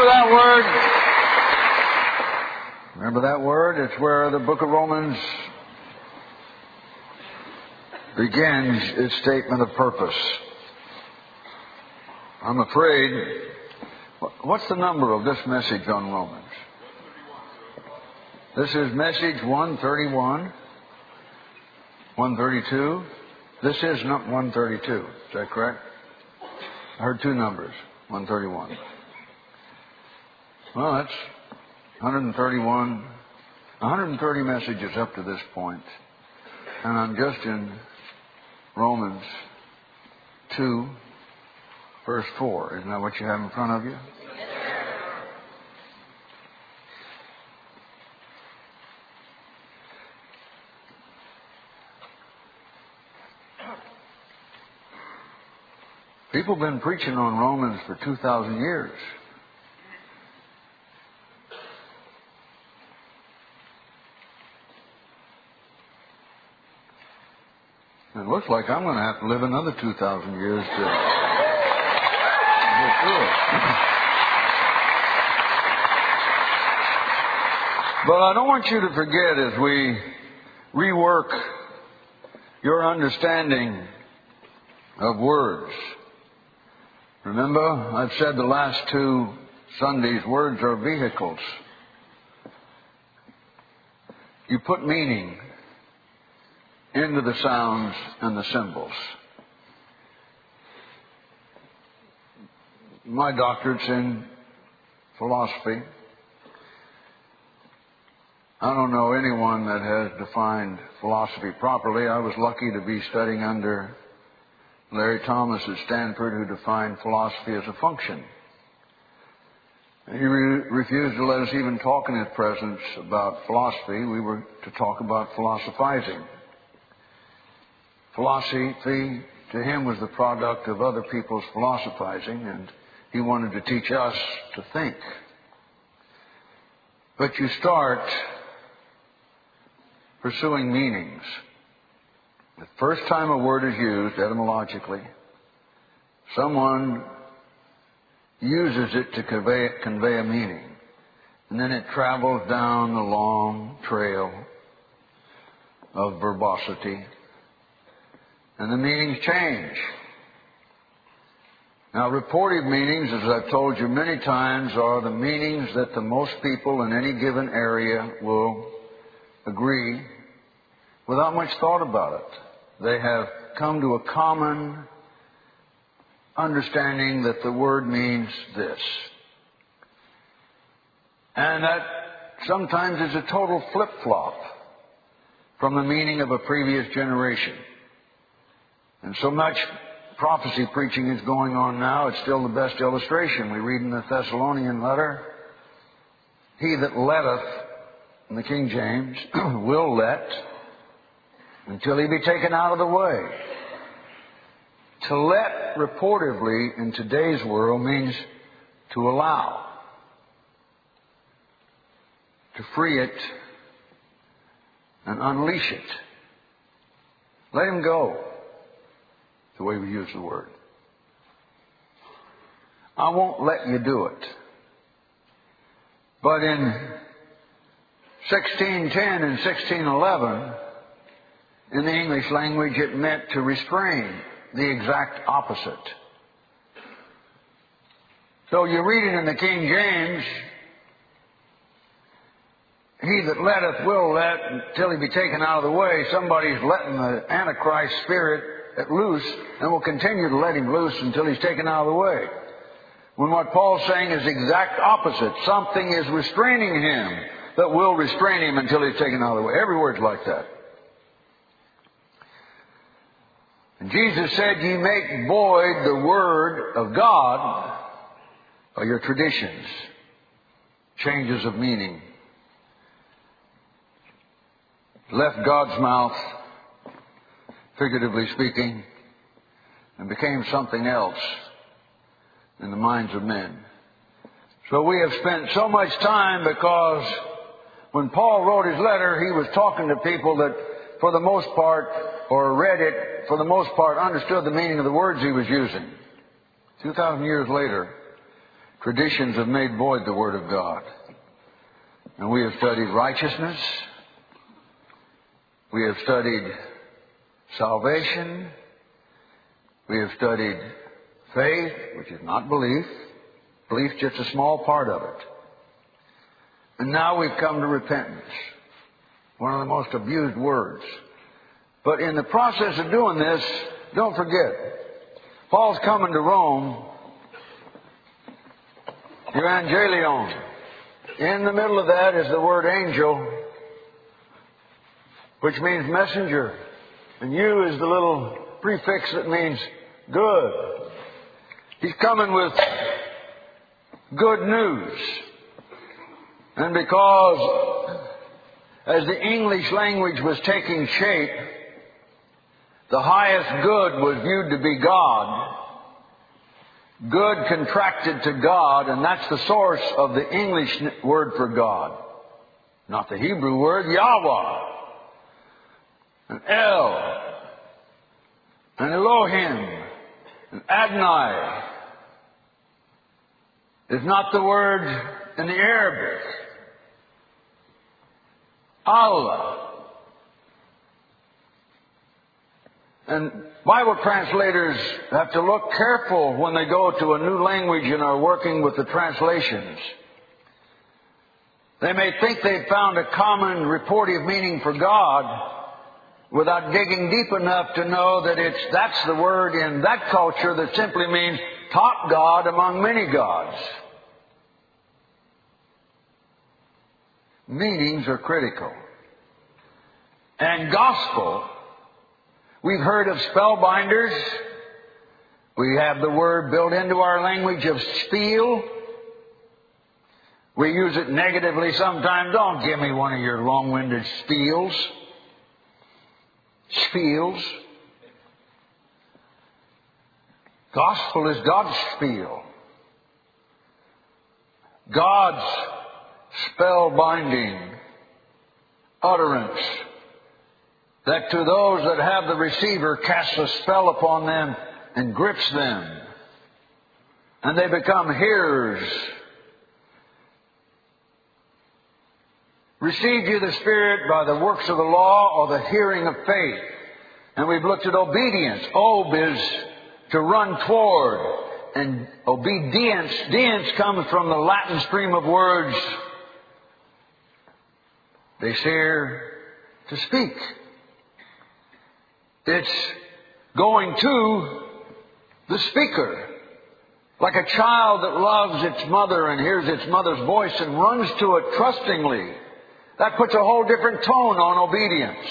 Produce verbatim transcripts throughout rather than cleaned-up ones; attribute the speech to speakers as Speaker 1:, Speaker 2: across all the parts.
Speaker 1: remember that word? Remember that word? It's where the book of Romans begins its statement of purpose. I'm afraid, what's the number of this message on Romans? This is message one thirty-one, one thirty-two. This is not one thirty-two. Is that correct? I heard two numbers, one thirty-one. Well, that's one thirty-one, one hundred thirty messages up to this point. And I'm just in Romans two, verse four. Isn't that what you have in front of you? People have been preaching on Romans for two thousand years. It looks like I'm going to have to live another two thousand years to get through it. But I don't want you to forget, as we rework your understanding of words. Remember, I've said the last two Sundays, words are vehicles. You put meaning into the sounds and the symbols. My doctorate's in philosophy. I don't know anyone that has defined philosophy properly. I was lucky to be studying under Larry Thomas at Stanford, who defined philosophy as a function. And he re- refused to let us even talk in his presence about philosophy. We were to talk about philosophizing. Philosophy, to him, was the product of other people's philosophizing, and he wanted to teach us to think. But you start pursuing meanings. The first time a word is used etymologically, someone uses it to convey, convey a meaning. And then it travels down the long trail of verbosity. And the meanings change. Now, reported meanings, as I've told you many times, are the meanings that the most people in any given area will agree without much thought about it. They have come to a common understanding that the word means this. And that sometimes is a total flip-flop from the meaning of a previous generation. And so much prophecy preaching is going on now, it's still the best illustration. We read in the Thessalonian letter, he that letteth, in the King James, will let, until he be taken out of the way. To let, reportedly, in today's world, means to allow, to free it, and unleash it. Let him go, the way we use the word. I won't let you do it. But in sixteen ten and sixteen eleven, in the English language, it meant to restrain, the exact opposite. So you read it in the King James, he that letteth will let until he be taken out of the way. Somebody's letting the Antichrist spirit at loose and will continue to let him loose until he's taken out of the way. When what Paul's saying is the exact opposite. Something is restraining him that will restrain him until he's taken out of the way. Every word's like that. And Jesus said, ye make void the word of God by your traditions, changes of meaning. Left God's mouth, figuratively speaking, and became something else in the minds of men. So we have spent so much time, because when Paul wrote his letter, he was talking to people that, for the most part, or read it, for the most part, understood the meaning of the words he was using. Two thousand years later, traditions have made void the Word of God. And we have studied righteousness. We have studied salvation. We have studied faith, which is not belief. Belief is just a small part of it. And now we've come to repentance, one of the most abused words. But in the process of doing this, don't forget, Paul's coming to Rome, Evangelion. In the middle of that is the word angel, which means messenger. And you is the little prefix that means good. He's coming with good news. And because as the English language was taking shape, the highest good was viewed to be God. Good contracted to God, and that's the source of the English word for God. Not the Hebrew word, Yahweh. And El. And Elohim. And Adonai. Is not the word in the Arabic. Allah. And Bible translators have to look careful when they go to a new language and are working with the translations. They may think they've found a common reportive meaning for God without digging deep enough to know that it's that's the word in that culture that simply means top God among many gods. Meanings are critical. And gospel, we've heard of spellbinders. We have the word built into our language of spiel. We use it negatively sometimes. Don't give me one of your long-winded spiels. Spiels. Gospel is God's spiel. God's spellbinding utterance that to those that have the receiver casts a spell upon them and grips them. And they become hearers. Received you the Spirit by the works of the law or the hearing of faith? And we've looked at obedience. Ob is to run toward. And obedience, dience comes from the Latin stream of words. They say to speak. It's going to the speaker. Like a child that loves its mother and hears its mother's voice and runs to it trustingly. That puts a whole different tone on obedience.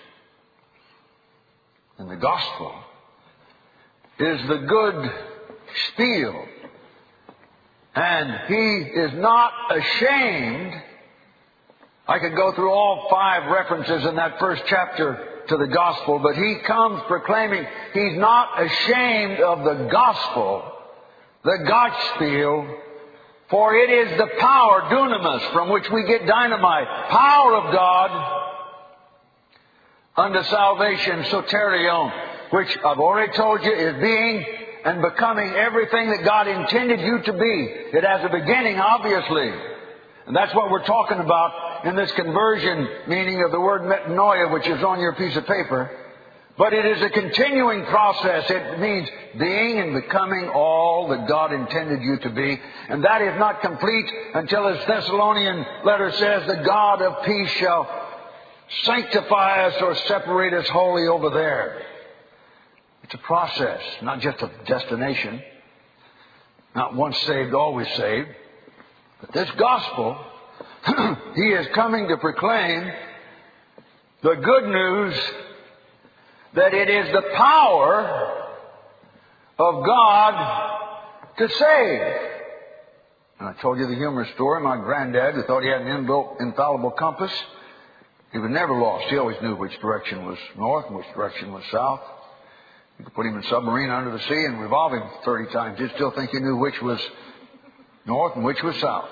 Speaker 1: And the gospel is the good spiel. And He is not ashamed. I could go through all five references in that first chapter to the gospel, but He comes proclaiming He's not ashamed of the gospel, the gospel, for it is the power, dunamis, from which we get dynamite, power of God unto salvation, soterion, which I've already told you is being and becoming everything that God intended you to be. It has a beginning, obviously. And that's what we're talking about in this conversion meaning of the word metanoia, which is on your piece of paper. But it is a continuing process. It means being and becoming all that God intended you to be. And that is not complete until, as Thessalonian letter says, the God of peace shall sanctify us or separate us wholly over there. It's a process, not just a destination. Not once saved, always saved. But this gospel, He is coming to proclaim the good news that it is the power of God to save. And I told you the humorous story. My granddad, who thought he had an inbuilt infallible compass, he was never lost. He always knew which direction was north and which direction was south. You could put him in a submarine under the sea and revolve him thirty times. He'd still think he knew which was north and which was south.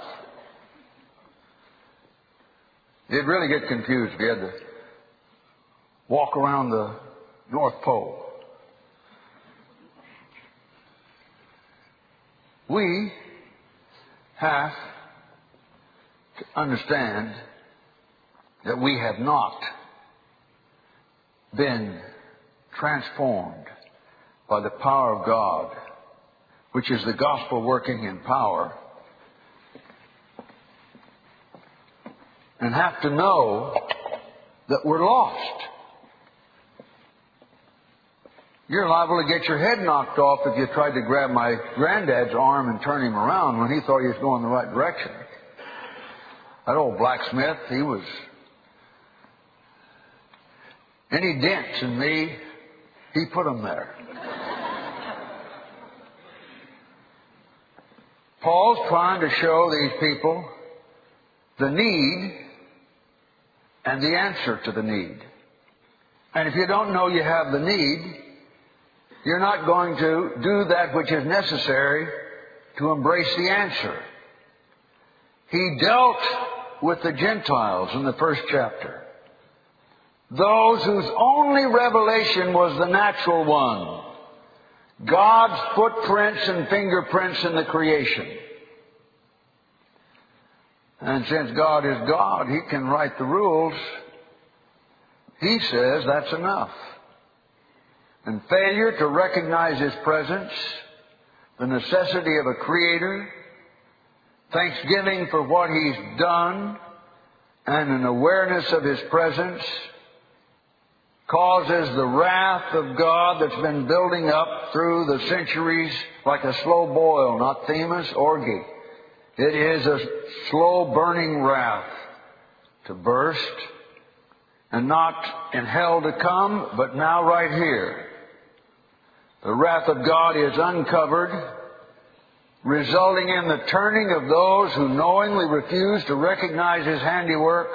Speaker 1: He'd really get confused if he had to walk around the North Pole. We have to understand that we have not been transformed by the power of God, which is the gospel working in power, and have to know that we're lost. You're liable to get your head knocked off if you tried to grab my granddad's arm and turn him around when he thought he was going the right direction. That old blacksmith, he was... Any dents in me, he put them there. Paul's trying to show these people the need and the answer to the need. And if you don't know you have the need, you're not going to do that which is necessary to embrace the answer. He dealt with the Gentiles in the first chapter. Those whose only revelation was the natural one. God's footprints and fingerprints in the creation. And since God is God, He can write the rules. He says that's enough. And failure to recognize His presence, the necessity of a Creator, thanksgiving for what He's done, and an awareness of His presence causes the wrath of God that's been building up through the centuries like a slow boil, not Themis, orgy. It is a slow burning wrath to burst, and not in hell to come, but now right here. The wrath of God is uncovered, resulting in the turning of those who knowingly refuse to recognize His handiwork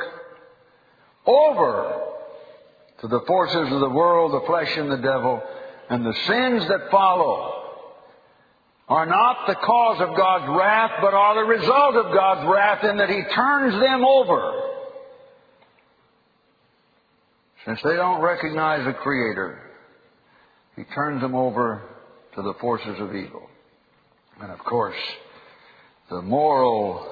Speaker 1: over to the forces of the world, the flesh and the devil, and the sins that follow are not the cause of God's wrath, but are the result of God's wrath in that He turns them over. Since they don't recognize the Creator, He turns them over to the forces of evil. And of course, the moral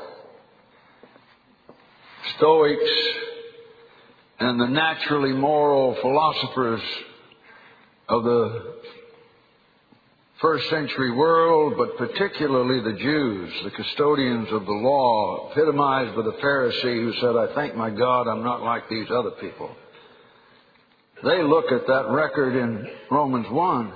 Speaker 1: Stoics and the naturally moral philosophers of the first century world, but particularly the Jews, the custodians of the law, epitomized by the Pharisee who said, I thank my God I'm not like these other people. They look at that record in Romans one,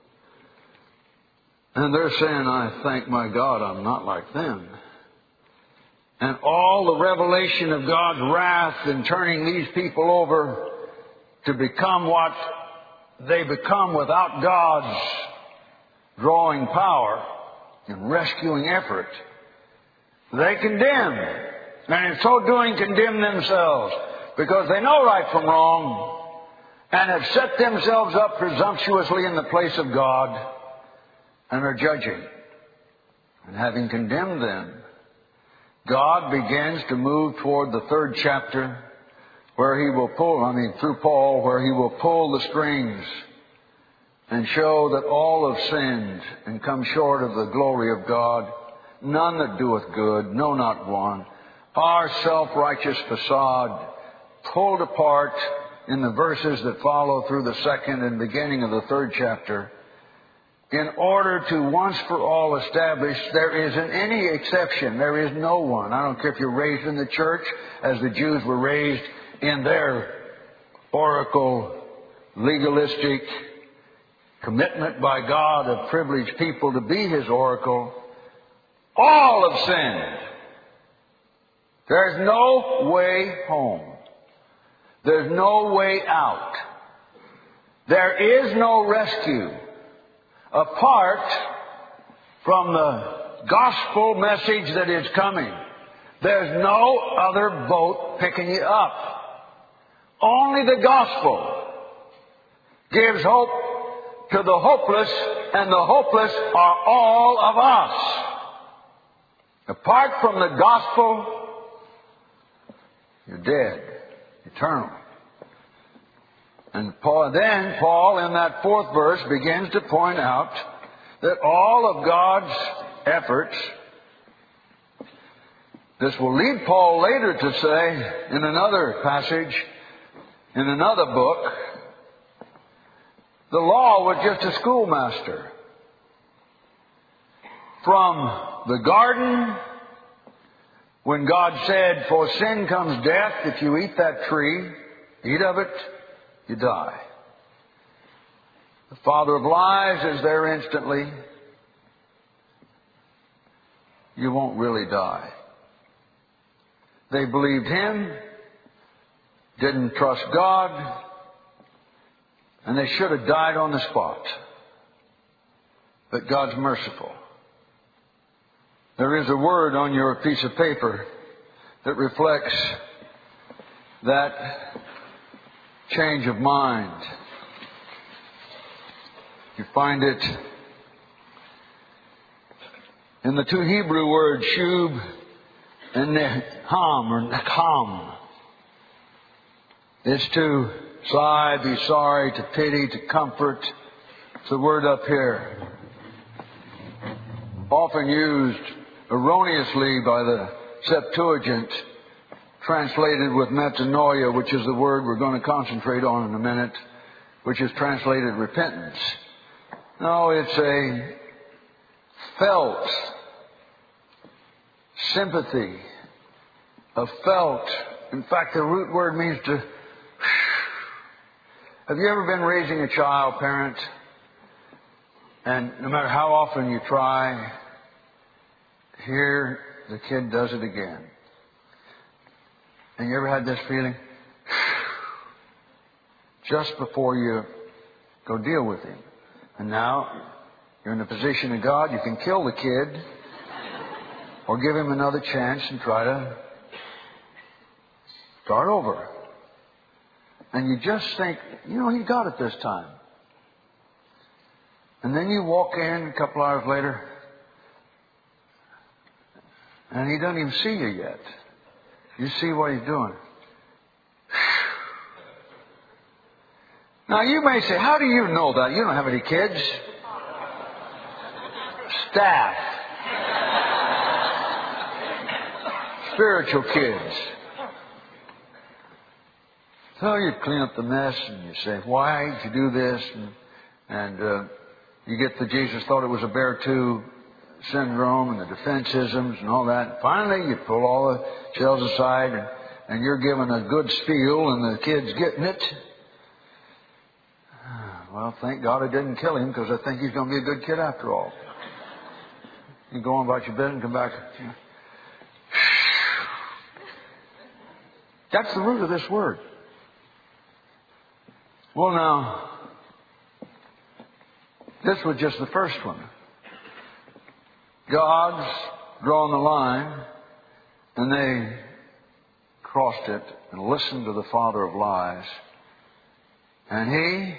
Speaker 1: and they're saying, I thank my God I'm not like them. And all the revelation of God's wrath in turning these people over to become what they become without God's drawing power and rescuing effort, they condemn. And in so doing condemn themselves because they know right from wrong and have set themselves up presumptuously in the place of God and are judging. And having condemned them, God begins to move toward the third chapter where He will pull, I mean through Paul, where He will pull the strings and show that all have sinned and come short of the glory of God. None that doeth good, no, not one. Our self-righteous facade pulled apart in the verses that follow through the second and beginning of the third chapter, in order to once for all establish there isn't any exception. There is no one. I don't care if you're raised in the church as the Jews were raised in their oracle, legalistic commitment by God of privileged people to be His oracle. All have sinned. There's no way home. There's no way out. There is no rescue apart from the gospel message that is coming. There's no other boat picking you up. Only the gospel gives hope to the hopeless, and the hopeless are all of us. Apart from the gospel, you're dead, eternal. And Paul, then Paul, in that fourth verse, begins to point out that all of God's efforts This will lead Paul later to say in another passage, in another book, the law was just a schoolmaster. From the garden, when God said, for sin comes death, if you eat that tree, eat of it, you die. The father of lies is there instantly. You won't really die. They believed him, didn't trust God, and they should have died on the spot. But God's merciful. There is a word on your piece of paper that reflects that change of mind. You find it in the two Hebrew words, shub and necham, or necham. It's to sigh, be sorry, to pity, to comfort. It's the word up here. Often used erroneously by the Septuagint, translated with metanoia, which is the word we're going to concentrate on in a minute, which is translated repentance. No, it's a felt sympathy, a felt. In fact, the root word means to... Have you ever been raising a child, parent, and no matter how often you try, here the kid does it again? And you ever had this feeling? Just before you go deal with him. And now you're in the position of God. You can kill the kid or give him another chance and try to start over. And you just think, you know, he got it this time. And then you walk in a couple hours later and he doesn't even see you yet. You see what he's doing. Now you may say, how do you know that? You don't have any kids. Staff. Spiritual kids. So you clean up the mess and you say, why did you do this? And, and uh, you get the Jesus thought it was a bear too syndrome and the defensisms and all that. And finally, you pull all the shells aside and, and you're given a good spiel and the kid's getting it. Well, thank God I didn't kill him because I think he's going to be a good kid after all. You go on about your business and come back. That's the root of this word. Well, now, this was just the first one. God's drawn the line, and they crossed it and listened to the father of lies. And he...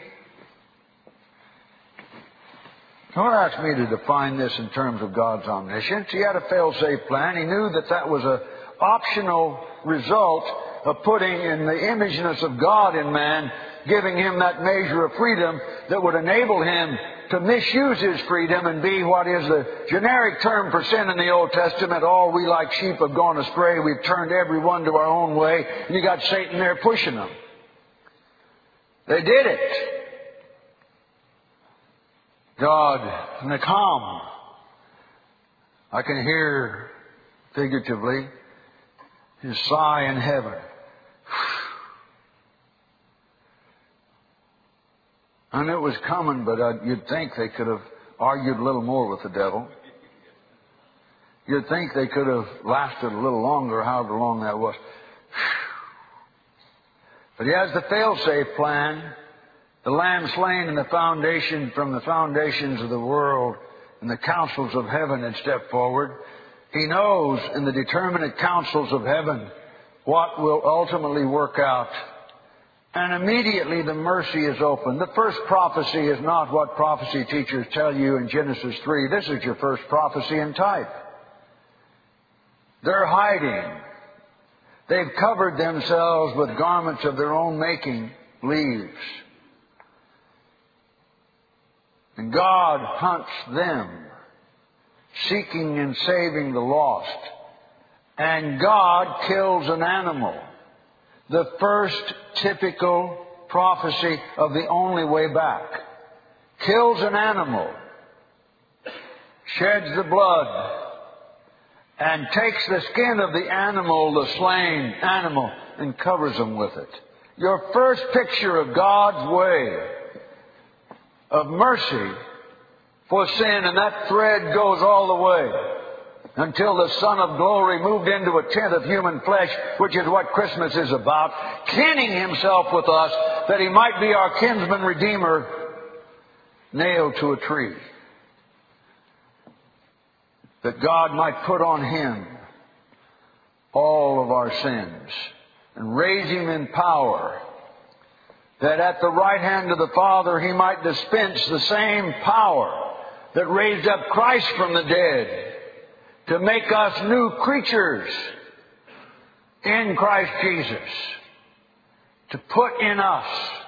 Speaker 1: Don't ask me to define this in terms of God's omniscience. He had a fail-safe plan. He knew that that was an optional result of putting in the imageness of God in man, giving him that measure of freedom that would enable him to misuse his freedom and be what is the generic term for sin in the Old Testament. All we like sheep have gone astray. We've turned every one to our own way. And you got Satan there pushing them. They did it. God, Nakam. I can hear, figuratively, his sigh in heaven. And it was coming, but uh, you'd think they could have argued a little more with the devil. You'd think they could have lasted a little longer, however long that was. But he has the fail-safe plan. The Lamb slain in the foundation, from the foundations of the world, and the councils of heaven had stepped forward. He knows in the determinate councils of heaven what will ultimately work out. And immediately the mercy is open. The first prophecy is not what prophecy teachers tell you in Genesis three. This is your first prophecy in type. They're hiding. They've covered themselves with garments of their own making, leaves. And God hunts them, seeking and saving the lost. and God kills an animal. The first typical prophecy of the only way back. Kills an animal, sheds the blood, and takes the skin of the animal, the slain animal, and covers them with it. Your first picture of God's way of mercy for sin, and that thread goes all the way until the Son of Glory moved into a tent of human flesh, which is what Christmas is about, kinning Himself with us that He might be our kinsman redeemer, nailed to a tree. That God might put on Him all of our sins and raise Him in power, that at the right hand of the Father He might dispense the same power that raised up Christ from the dead, to make us new creatures in Christ Jesus, to put in us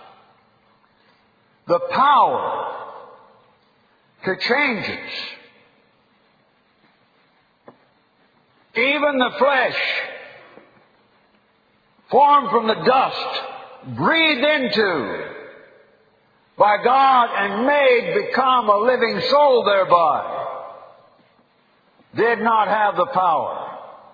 Speaker 1: the power to change us. Even the flesh, formed from the dust, breathed into by God and made become a living soul thereby, did not have the power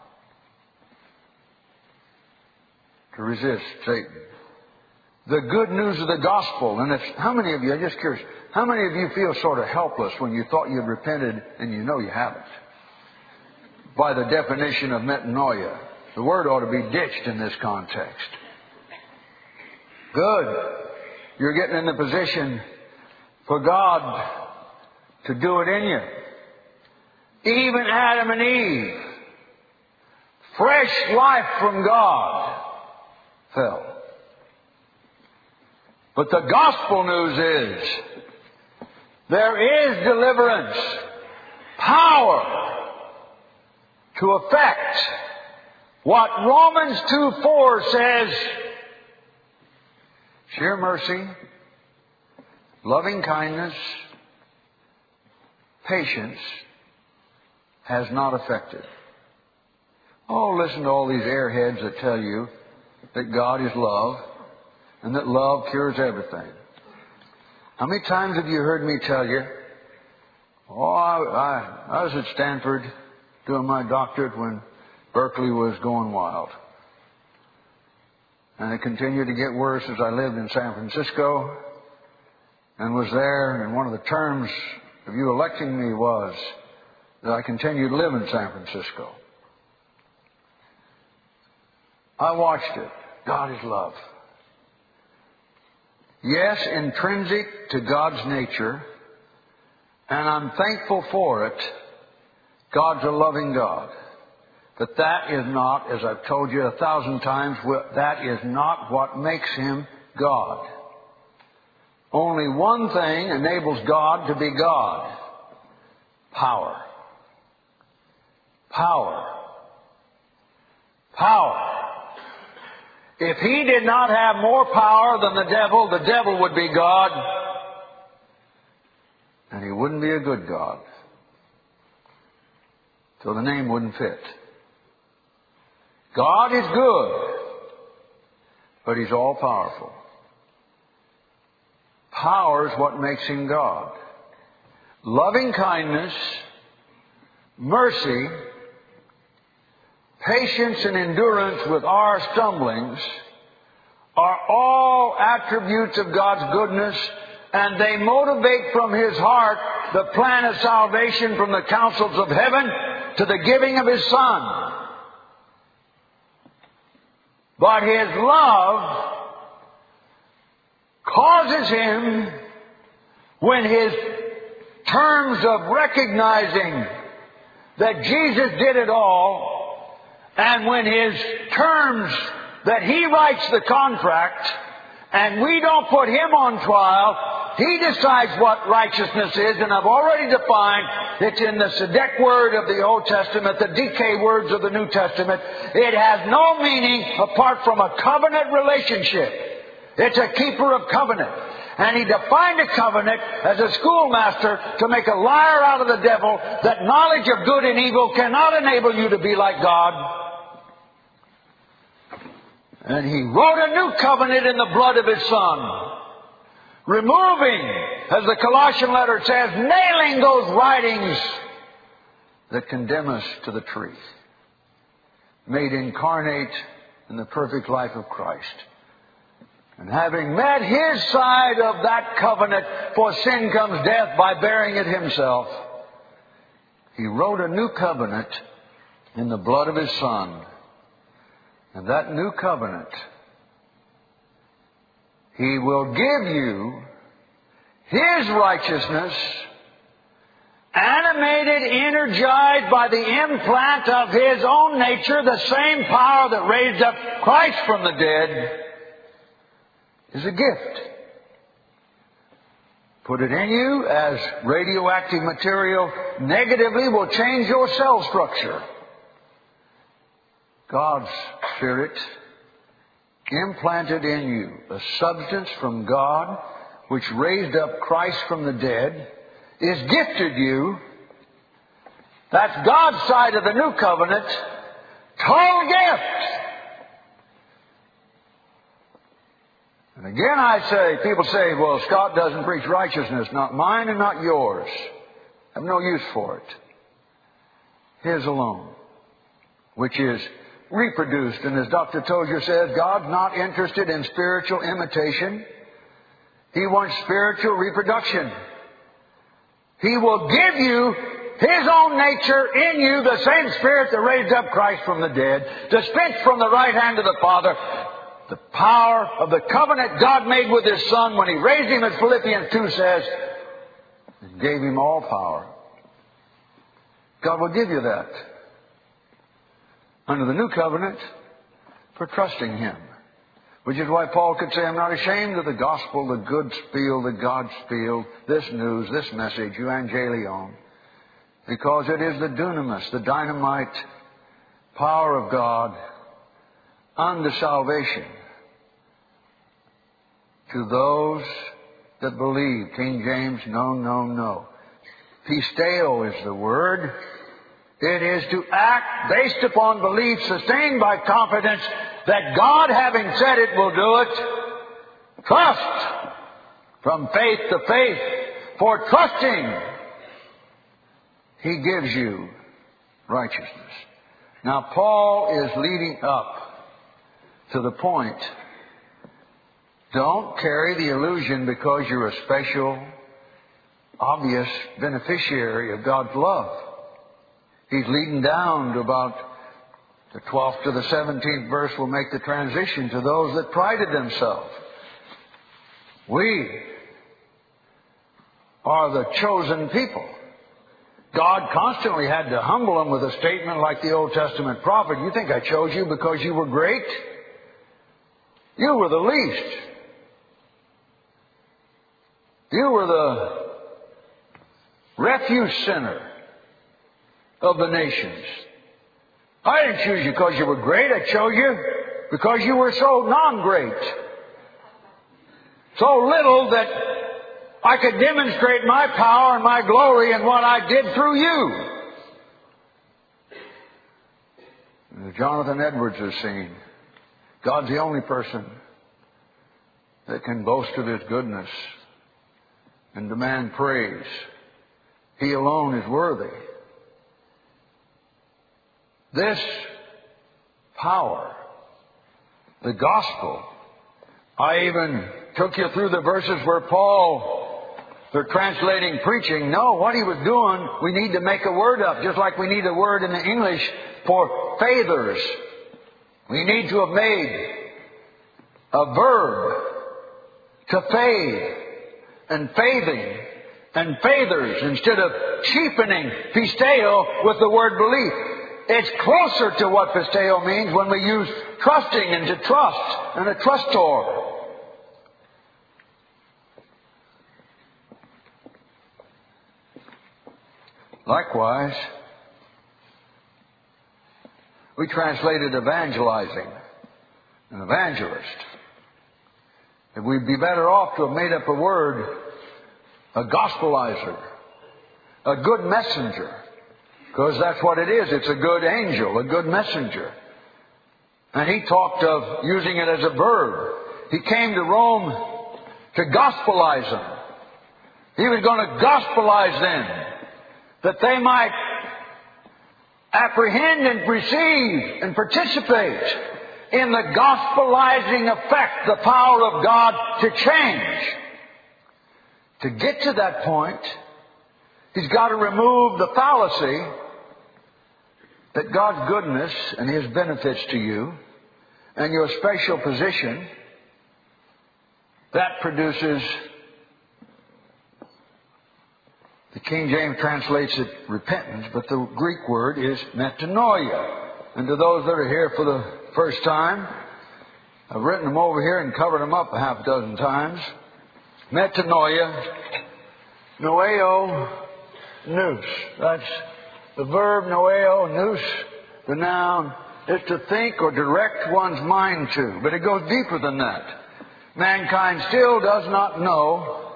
Speaker 1: to resist Satan. The good news of the gospel, and it's, how many of you, I'm just curious, how many of you feel sort of helpless when you thought you'd repented and you know you haven't? By the definition of metanoia. The word ought to be ditched in this context. Good. You're getting in the position for God to do it in you. Even Adam and Eve, fresh life from God, fell. But the gospel news is there is deliverance, power to effect what Romans two four says: sheer mercy, loving kindness, patience has not affected. Oh, listen to all these airheads that tell you that God is love and that love cures everything. How many times have you heard me tell you, oh, I, I, I was at Stanford doing my doctorate when Berkeley was going wild. And it continued to get worse as I lived in San Francisco and was there. And one of the terms of you electing me was that I continued to live in San Francisco. I watched it. God is love. Yes, intrinsic to God's nature, and I'm thankful for it. God's a loving God. But that is not, as I've told you a thousand times, that is not what makes Him God. Only one thing enables God to be God: power. Power. Power. If He did not have more power than the devil, the devil would be God, and He wouldn't be a good God. So the name wouldn't fit. God is good, but He's all powerful. Power is what makes Him God. Loving kindness, mercy, patience and endurance with our stumblings are all attributes of God's goodness, and they motivate from His heart the plan of salvation from the counsels of heaven to the giving of His Son. But His love causes Him, when His terms of recognizing that Jesus did it all, and when His terms that He writes the contract, and we don't put Him on trial, He decides what righteousness is, and I've already defined it's in the Sedek word of the Old Testament, the D K words of the New Testament. It has no meaning apart from a covenant relationship. It's a keeper of covenant. And He defined a covenant as a schoolmaster to make a liar out of the devil, that knowledge of good and evil cannot enable you to be like God. And He wrote a new covenant in the blood of His Son, removing, as the Colossian letter says, nailing those writings that condemn us to the tree, made incarnate in the perfect life of Christ. And having met His side of that covenant, for sin comes death by bearing it Himself, He wrote a new covenant in the blood of His Son. And that new covenant, He will give you His righteousness, animated, energized by the implant of His own nature, the same power that raised up Christ from the dead, is a gift. Put it in you as radioactive material, negatively will change your cell structure. God's Spirit implanted in you a substance from God which raised up Christ from the dead, is gifted you. That's God's side of the new covenant. Total gift. And again I say, people say, well, Scott doesn't preach righteousness. Not mine and not yours. I have no use for it. His alone. Which is reproduced. And as Doctor Tozier says, God's not interested in spiritual imitation. He wants spiritual reproduction. He will give you His own nature in you, the same Spirit that raised up Christ from the dead, dispensed from the right hand of the Father, the power of the covenant God made with His Son when He raised Him, as Philippians two says, and gave Him all power. God will give you that under the new covenant for trusting Him. Which is why Paul could say, I'm not ashamed of the gospel, the good spiel, the God spiel, this news, this message, euangelion. Because it is the dunamis, the dynamite power of God unto salvation to those that believe. King James, no, no, no. Pisteo is the word. It is to act based upon belief, sustained by confidence that God, having said it, will do it. Trust from faith to faith. For trusting, He gives you righteousness. Now, Paul is leading up to the point. Don't carry the illusion because you're a special, obvious beneficiary of God's love. He's leading down to about the twelfth to the seventeenth verse. Will make the transition to those that prided themselves. We are the chosen people. God constantly had to humble them with a statement like the Old Testament prophet. You think I chose you because you were great? You were the least. You were the refuse center of the nations. I didn't choose you because you were great. I chose you because you were so non-great. So little that I could demonstrate my power and my glory in what I did through you. As Jonathan Edwards has seen, God's the only person that can boast of His goodness and demand praise. He alone is worthy. This power, the gospel, I even took you through the verses where Paul, they're translating preaching. No, what he was doing, we need to make a word up, just like we need a word in the English for fathers. We need to have made a verb to fade and faithing and fathers instead of cheapening pisteo with the word belief. It's closer to what pisteo means when we use trusting and to trust and a trustor. Likewise, we translated evangelizing, an evangelist. If we'd be better off to have made up a word, a gospelizer, a good messenger, because that's what it is. It's a good angel, a good messenger. And he talked of using it as a verb. He came to Rome to gospelize them. He was going to gospelize them, that they might apprehend and receive and participate in the gospelizing effect, the power of God to change. To get to that point, he's got to remove the fallacy that God's goodness and His benefits to you and your special position, that produces, the King James translates it repentance, but the Greek word is metanoia. And to those that are here for the first time, I've written them over here and covered them up a half dozen times. Metanoia, noeo, nous. That's the verb noeo, nous, the noun, is to think or direct one's mind to. But it goes deeper than that. Mankind still does not know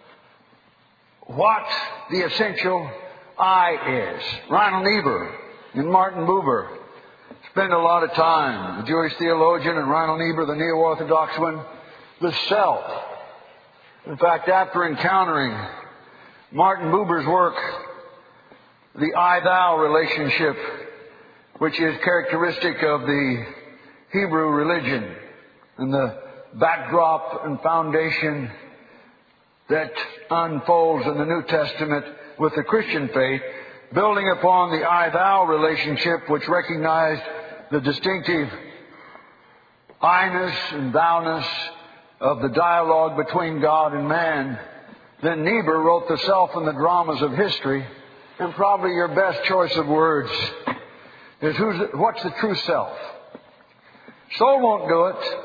Speaker 1: what the essential I is. Reinhold Niebuhr and Martin Buber spend a lot of time, the Jewish theologian, and Reinhold Niebuhr, the neo-orthodox one, the self. In fact, after encountering Martin Buber's work, the I-thou relationship, which is characteristic of the Hebrew religion and the backdrop and foundation that unfolds in the New Testament with the Christian faith, building upon the I-thou relationship, which recognized the distinctive I-ness and thou-ness of the dialogue between God and man. Then Niebuhr wrote The Self and the Dramas of History, and probably your best choice of words is who's the, what's the true self? Soul won't do it.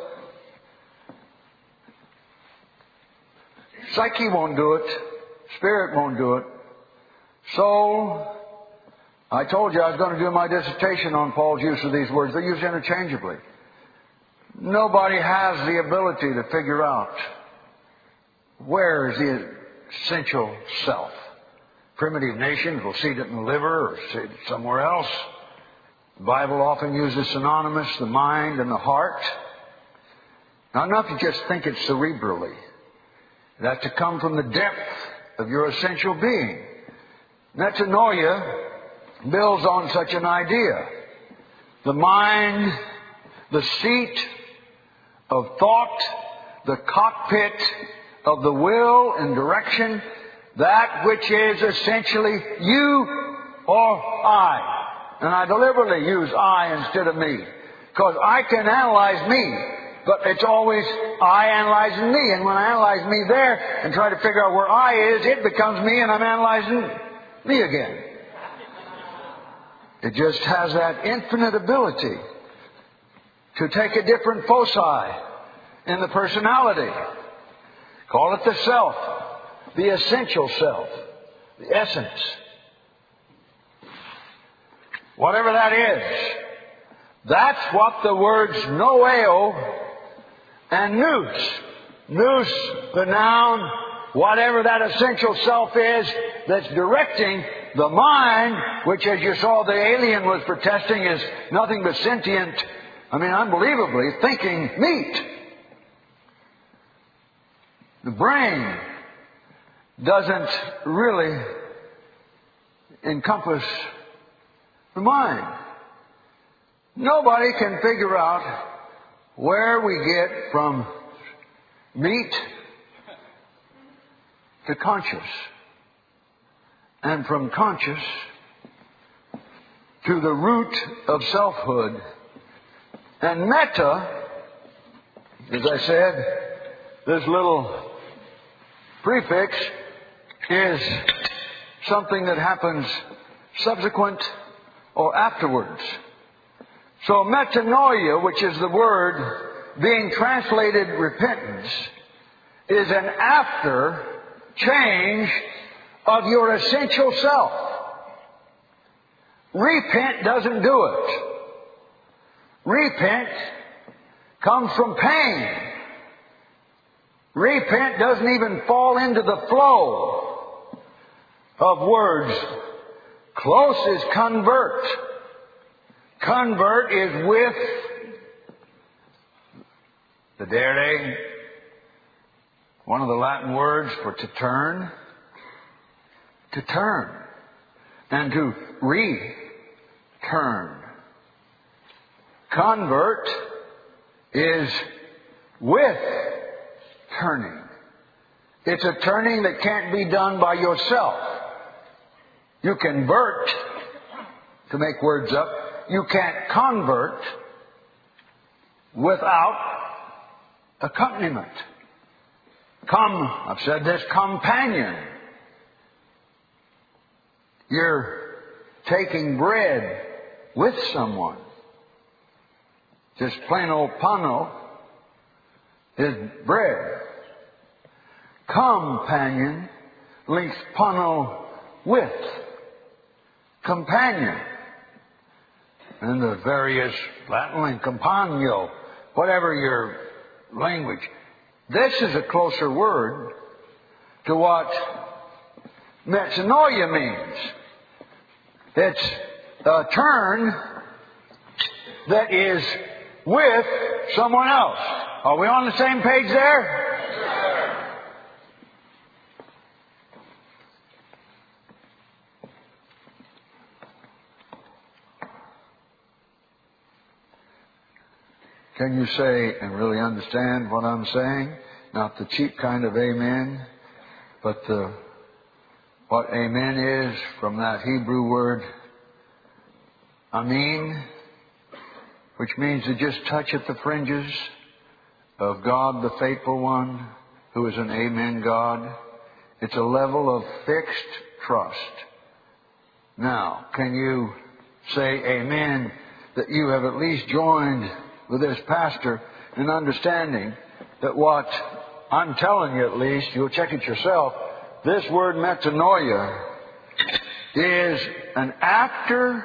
Speaker 1: Psyche won't do it. Spirit won't do it. Soul, I told you I was going to do my dissertation on Paul's use of these words. They're used interchangeably. Nobody has the ability to figure out where is the essential self. Primitive nations will seed it in the liver or seed it somewhere else. The Bible often uses synonymous, the mind and the heart. Now, not to just think it cerebrally. It has to come from the depth of your essential being. Metanoia builds on such an idea. The mind, the seat of thought, the cockpit of the will and direction, that which is essentially you or I. And I deliberately use I instead of me, because I can analyze me, but it's always I analyzing me. And when I analyze me there and try to figure out where I is, it becomes me and I'm analyzing me again. It just has that infinite ability to take a different foci in the personality. Call it the self, the essential self, the essence. Whatever that is, that's what the words noeo and nous, nous, the noun, whatever that essential self is that's directing the mind, which, as you saw the alien was protesting, is nothing but sentient, I mean unbelievably, thinking meat. The brain doesn't really encompass the mind. Nobody can figure out where we get from meat to conscious, and from conscious to the root of selfhood. And meta, as I said, this little prefix is something that happens subsequent or afterwards. So metanoia, which is the word being translated repentance, is an after change of your essential self. Repent doesn't do it. Repent comes from pain. Repent doesn't even fall into the flow of words. Close is convert. Convert is with Sedere, one of the Latin words for to turn. To turn. And to return. Convert is with turning. It's a turning that can't be done by yourself. You convert, to make words up. You can't convert without accompaniment. Come, I've said this, companion. You're taking bread with someone. Just plain old pano is bread. Companion links pano with companion. And the various Latin link, compagno, whatever your language. This is a closer word to what metanoia means. It's a turn that is with someone else. Are we on the same page there? Can you say and really understand what I'm saying? Not the cheap kind of amen, but the what amen is from that Hebrew word amin, which means to just touch at the fringes of God, the faithful one, who is an amen God. It's a level of fixed trust. Now, can you say amen that you have at least joined with this pastor in understanding that what I'm telling you, at least, you'll check it yourself, this word metanoia is an after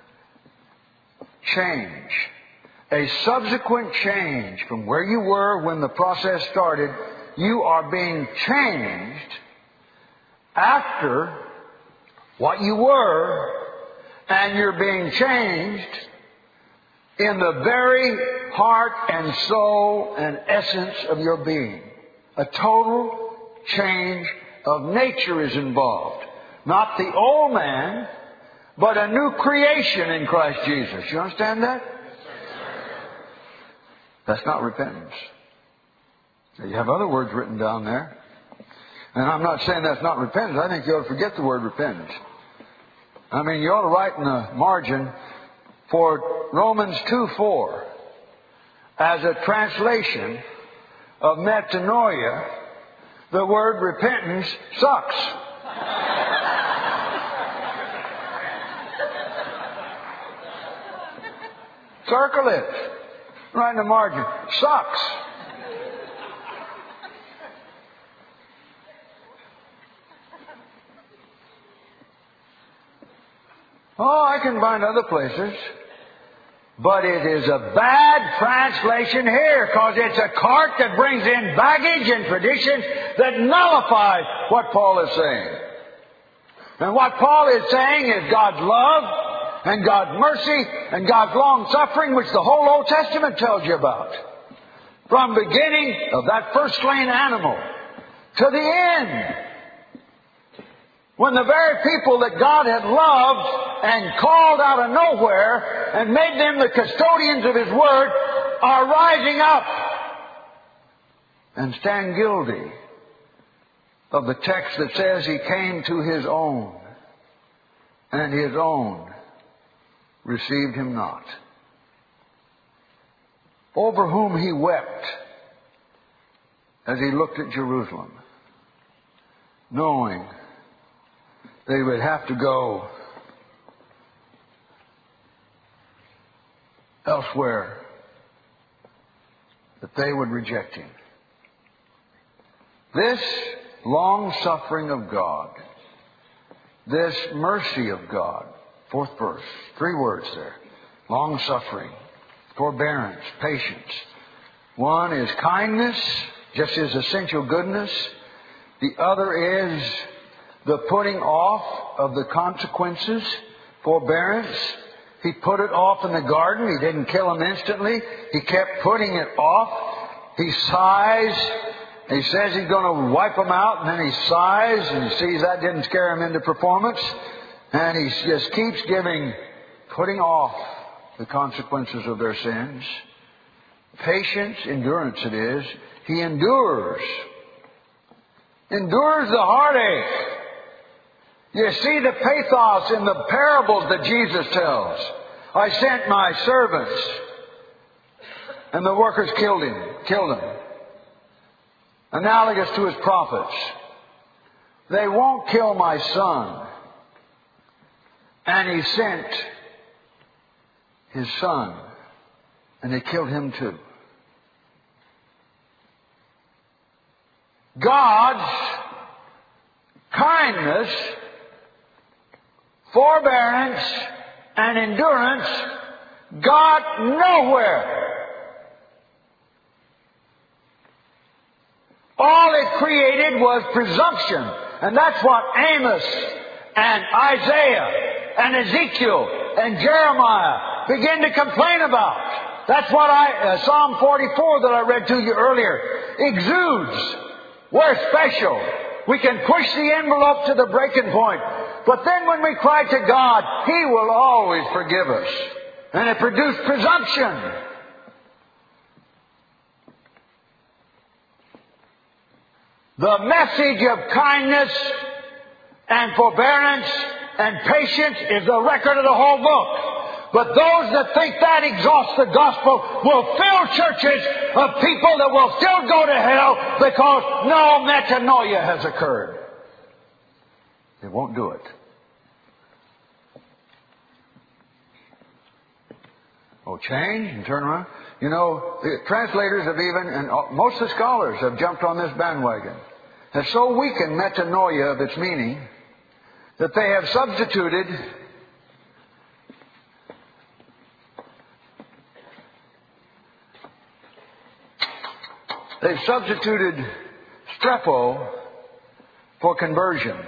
Speaker 1: change, a subsequent change from where you were when the process started. You are being changed after what you were, and you're being changed in the very heart and soul and essence of your being. A total change of nature is involved. Not the old man, but a new creation in Christ Jesus. You understand that? That's not repentance. You have other words written down there. And I'm not saying that's not repentance. I think you ought to forget the word repentance. I mean, you ought to write in the margin for Romans two four as a translation of metanoia, the word repentance sucks. Circle it. Right in the margin. Sucks. Oh, I can find other places. But it is a bad translation here, because it's a cart that brings in baggage and tradition that nullifies what Paul is saying. And what Paul is saying is God's love and God's mercy and God's long suffering, which the whole Old Testament tells you about. From beginning of that first slain animal to the end. When the very people that God had loved and called out of nowhere and made them the custodians of His Word are rising up and stand guilty of the text that says He came to His own, and His own received Him not. Over whom He wept as He looked at Jerusalem, knowing they would have to go elsewhere, that they would reject Him. This long suffering of God, this mercy of God, fourth verse, three words there. Long suffering, forbearance, patience. One is kindness, just as essential goodness. The other is the putting off of the consequences, forbearance. He put it off in the garden. He didn't kill him instantly. He kept putting it off. He sighs. He says he's going to wipe them out, and then he sighs and sees that didn't scare him into performance. And he just keeps giving, putting off the consequences of their sins. Patience, endurance it is. He endures. Endures the heartache. You see the pathos in the parables that Jesus tells. I sent my servants, and the workers killed him, killed him. Analogous to his prophets. They won't kill my son. And he sent his son, and they killed him too. God's kindness, forbearance, and endurance got nowhere. All it created was presumption. And that's what Amos and Isaiah and Ezekiel and Jeremiah begin to complain about. That's what I, uh, Psalm forty-four that I read to you earlier exudes. We're special. We can push the envelope to the breaking point. But then when we cry to God, He will always forgive us. And it produced presumption. The message of kindness and forbearance and patience is the record of the whole book. But those that think that exhausts the gospel will fill churches of people that will still go to hell because no metanoia has occurred. They won't do it. Oh, change and turn around. You know, the translators have even, and most of the scholars have jumped on this bandwagon, have so weakened metanoia of its meaning that they have substituted they've substituted strepo for conversions.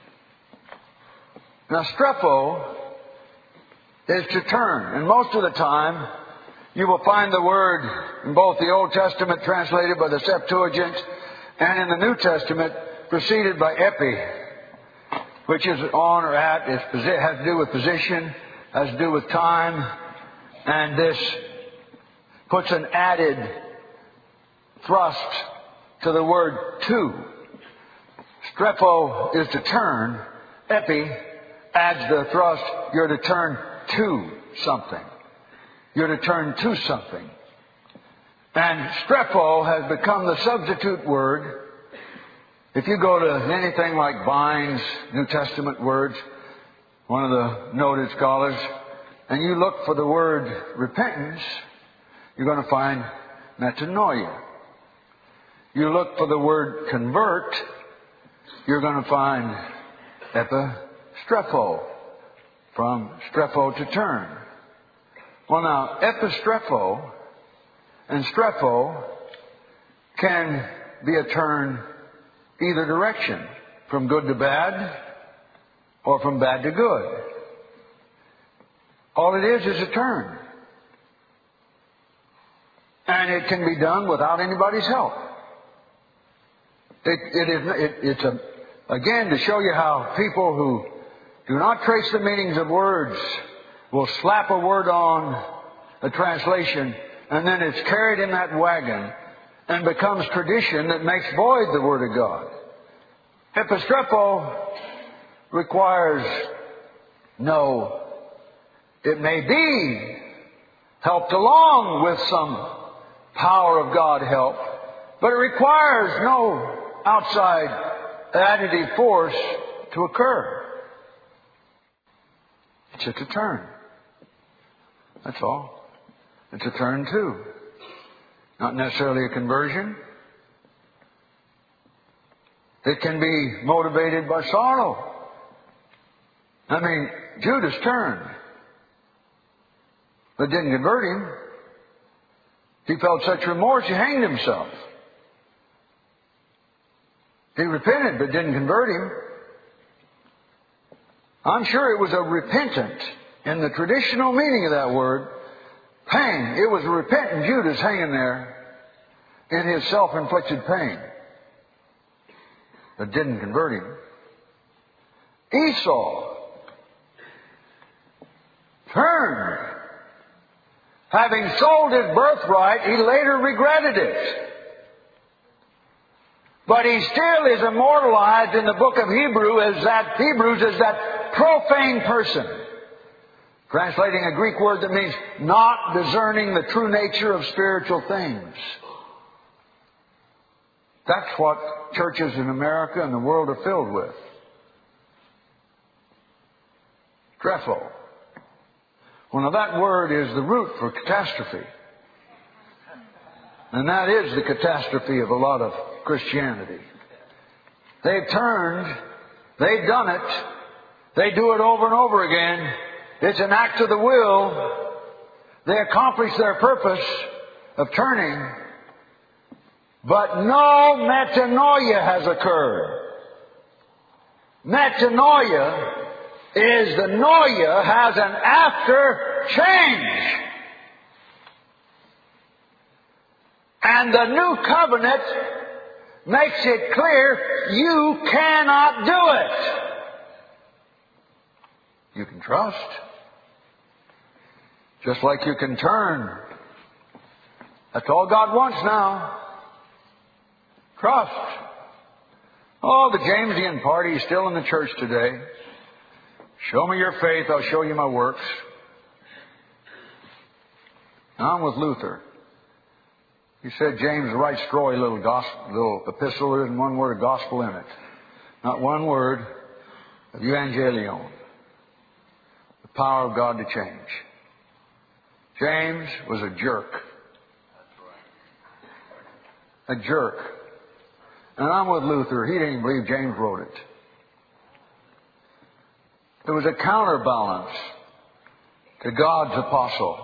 Speaker 1: Now, strepo is to turn. And most of the time, you will find the word in both the Old Testament translated by the Septuagint and in the New Testament preceded by epi, which is on or at, it has to do with position, has to do with time, and this puts an added thrust to the word to. Strepo is to turn. Epi adds the thrust. You're to turn to something. You're to turn to something. And strepo has become the substitute word. If you go to anything like Vine's New Testament words, one of the noted scholars, and you look for the word repentance, you're going to find metanoia. You look for the word convert, you're going to find epistrepo, from strepo to turn. Well, now, epistrepo and strepo can be a turn either direction, from good to bad or from bad to good. All it is is a turn. And it can be done without anybody's help. It, it is, it, it's a, again, to show you how people who do not trace the meanings of words will slap a word on a translation, and then it's carried in that wagon and becomes tradition that makes void the Word of God. Epistrepo requires no, it may be helped along with some power of God help, but it requires no outside additive force to occur. It's just a turn. That's all. It's a turn too. Not necessarily a conversion. It can be motivated by sorrow. I mean, Judas turned, but didn't convert him. He felt such remorse, he hanged himself. He repented, but didn't convert him. I'm sure it was a repentant, in the traditional meaning of that word, hang. It was a repentant Judas hanging there in his self-inflicted pain that didn't convert him. Esau turned. Having sold his birthright, he later regretted it. But he still is immortalized in the book of Hebrew as that, Hebrews as that profane person. Translating a Greek word that means not discerning the true nature of spiritual things. That's what churches in America and the world are filled with. Drepho. Well, now that word is the root for catastrophe. And that is the catastrophe of a lot of Christianity. They've turned, they've done it, they do it over and over again. It's an act of the will. They accomplish their purpose of turning, but no metanoia has occurred. Metanoia is the noia has an after change. And the new covenant makes it clear you cannot do it. You can trust. Just like you can turn. That's all God wants now. Trust. Oh, the Jamesian party is still in the church today. Show me your faith, I'll show you my works. Now I'm with Luther. He said James writes strawy little gospel, little epistle. There isn't one word of gospel in it. Not one word of evangelion. The power of God to change. James was a jerk. A jerk. And I'm with Luther. He didn't believe James wrote it. There was a counterbalance to God's apostle.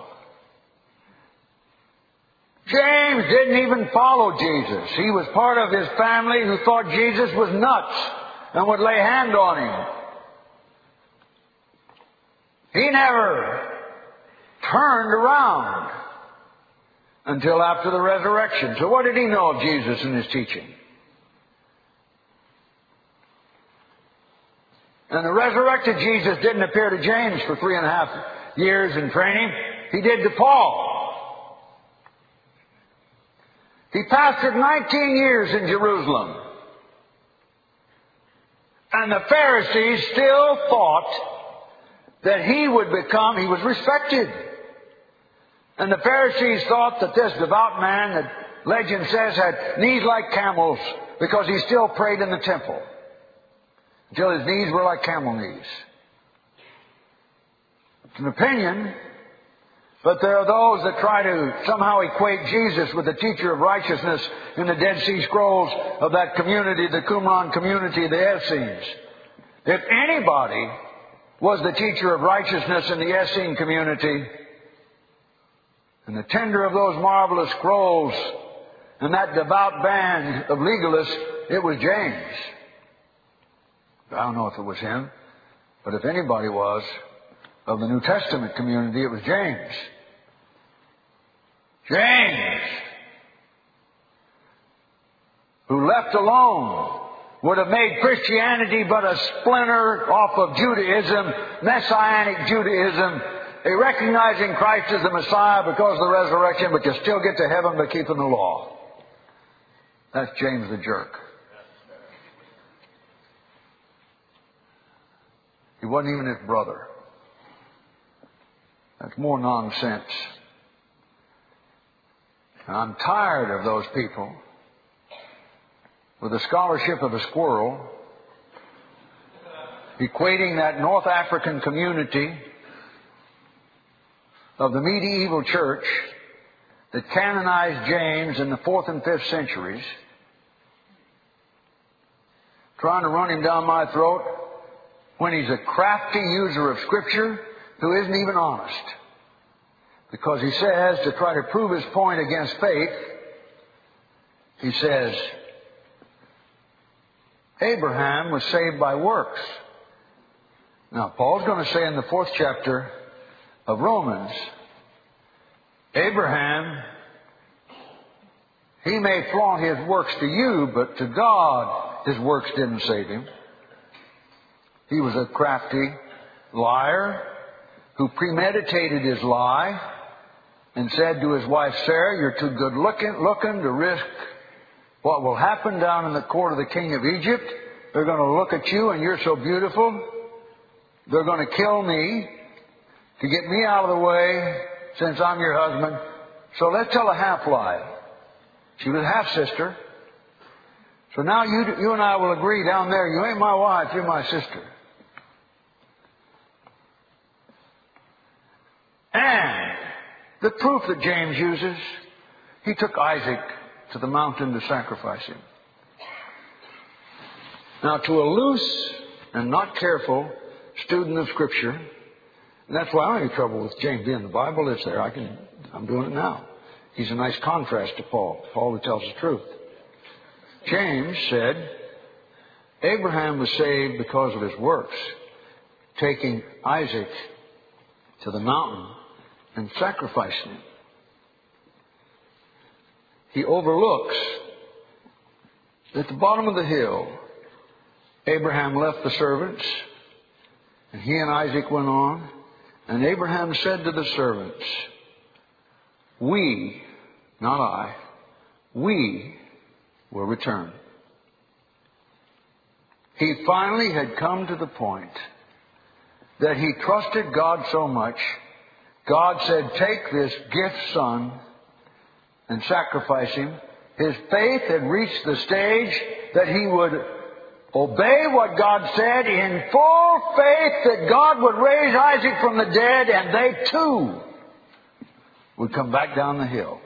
Speaker 1: James didn't even follow Jesus. He was part of his family who thought Jesus was nuts and would lay hand on him. He never turned around until after the resurrection. So what did he know of Jesus and his teaching? And the resurrected Jesus didn't appear to James for three and a half years in training. He did to Paul. He pastored nineteen years in Jerusalem. And the Pharisees still thought that he would become, he was respected. And the Pharisees thought that this devout man that legend says had knees like camels because he still prayed in the temple. Until his knees were like camel knees. It's an opinion, but there are those that try to somehow equate Jesus with the teacher of righteousness in the Dead Sea Scrolls of that community, the Qumran community, the Essenes. If anybody was the teacher of righteousness in the Essene community, and the tender of those marvelous scrolls, and that devout band of legalists, it was James. I don't know if it was him, but if anybody was of the New Testament community, it was James. James, who left alone would have made Christianity but a splinter off of Judaism, Messianic Judaism, a recognizing Christ as the Messiah because of the resurrection, but you still get to heaven by keeping the law. That's James the jerk. He wasn't even his brother. That's more nonsense. And I'm tired of those people with the scholarship of a squirrel equating that North African community of the medieval church that canonized James in the fourth and fifth centuries, trying to run him down my throat when he's a crafty user of Scripture who isn't even honest. Because he says, to try to prove his point against faith, he says, Abraham was saved by works. Now, Paul's going to say in the fourth chapter of Romans, Abraham He may flaunt his works to you, but to God, his works didn't save him. He was a crafty liar who premeditated his lie and said to his wife Sarah, "You're too good looking, looking to risk what will happen down in the court of the king of Egypt. They're going to look at you and you're so beautiful. They're going to kill me to get me out of the way since I'm your husband. So let's tell a half lie." She was a half sister. So now you, you and I will agree down there, you ain't my wife, you're my sister. And the proof that James uses, he took Isaac to the mountain to sacrifice him. Now, to a loose and not careful student of Scripture, and that's why I don't have any trouble with James being in the Bible. It's there. I can, I'm doing it now. He's a nice contrast to Paul. Paul who tells the truth. James said, Abraham was saved because of his works, taking Isaac to the mountain and sacrificing him. He overlooks at the bottom of the hill, Abraham left the servants, and he and Isaac went on, and Abraham said to the servants, "We, not I, we will return." He finally had come to the point that he trusted God so much, God said, "Take this gift son and sacrifice him." His faith had reached the stage that he would obey what God said in full faith that God would raise Isaac from the dead and they too would come back down the hill.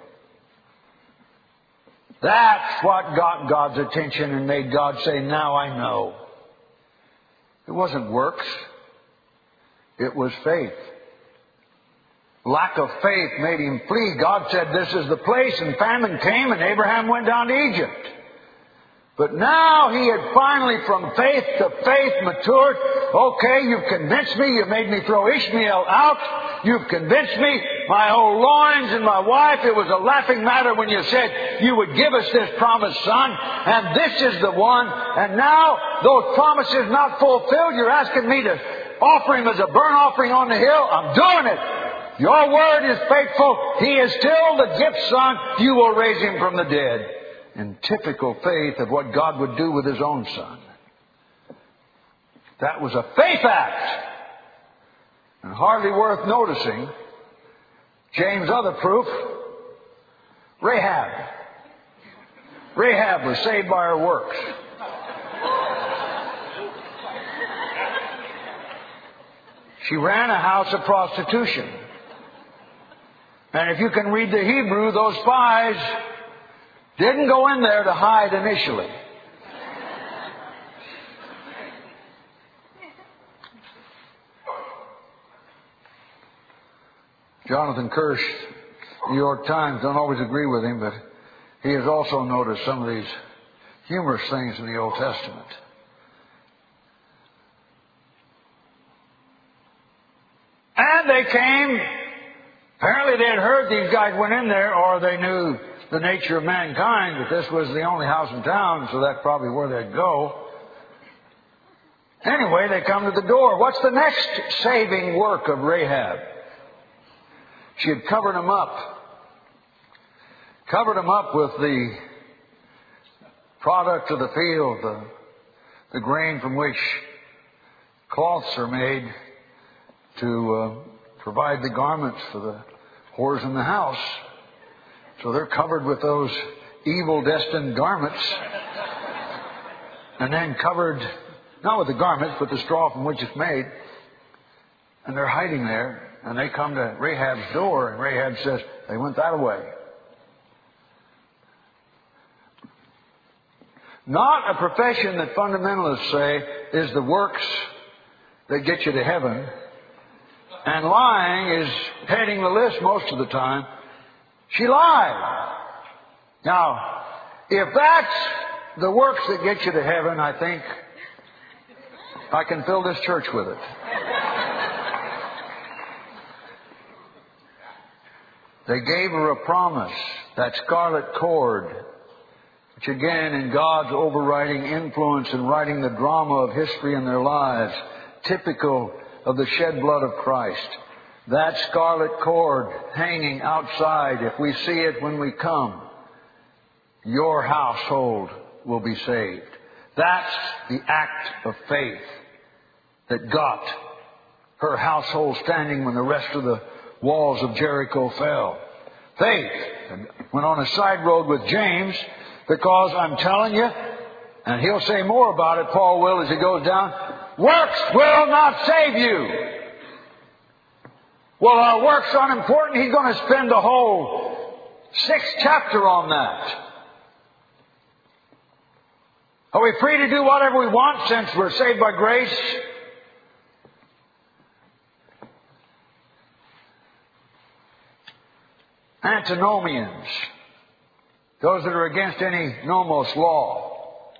Speaker 1: That's what got God's attention and made God say, "Now I know." It wasn't works. It was faith. Lack of faith made him flee. God said, "This is the place," and famine came and Abraham went down to Egypt. But now he had finally, from faith to faith, matured. Okay, you've convinced me. You've made me throw Ishmael out. You've convinced me. My whole loins and my wife, it was a laughing matter when you said you would give us this promised son. And this is the one. And now, those promises not fulfilled, you're asking me to offer him as a burnt offering on the hill. I'm doing it. Your word is faithful. He is still the gift son. You will raise him from the dead. In typical faith of what God would do with his own son. That was a faith act. And hardly worth noticing. James' other proof, Rahab. Rahab was saved by her works. She ran a house of prostitution. And if you can read the Hebrew, those spies didn't go in there to hide initially. Jonathan Kirsch, New York Times, don't always agree with him, but he has also noticed some of these humorous things in the Old Testament. And they came, apparently they had heard these guys went in there, or they knew the nature of mankind, that this was the only house in town, so that's probably where they'd go. Anyway, they come to the door. What's the next saving work of Rahab? She had covered them up. Covered them up with the product of the field, the, the grain from which cloths are made to uh, provide the garments for the whores in the house. So they're covered with those evil destined garments. And then covered, not with the garments, but the straw from which it's made. And they're hiding there. And they come to Rahab's door, and Rahab says, "They went that way." Not a profession that fundamentalists say is the works that get you to heaven. And lying is heading the list most of the time. She lied. Now, if that's the works that get you to heaven, I think I can fill this church with it. They gave her a promise that scarlet cord, which again, in God's overriding influence in writing the drama of history in their lives, typical of the shed blood of Christ. That scarlet cord hanging outside, if we see it when we come, your household will be saved. That's the act of faith that got her household standing when the rest of the walls of Jericho fell. Faith. And went on a side road with James, because I'm telling you, and he'll say more about it, Paul will, as he goes down, works will not save you. Well, are works unimportant? He's going to spend the whole sixth chapter on that. Are we free to do whatever we want since we're saved by grace? Antinomians, those that are against any nomos law.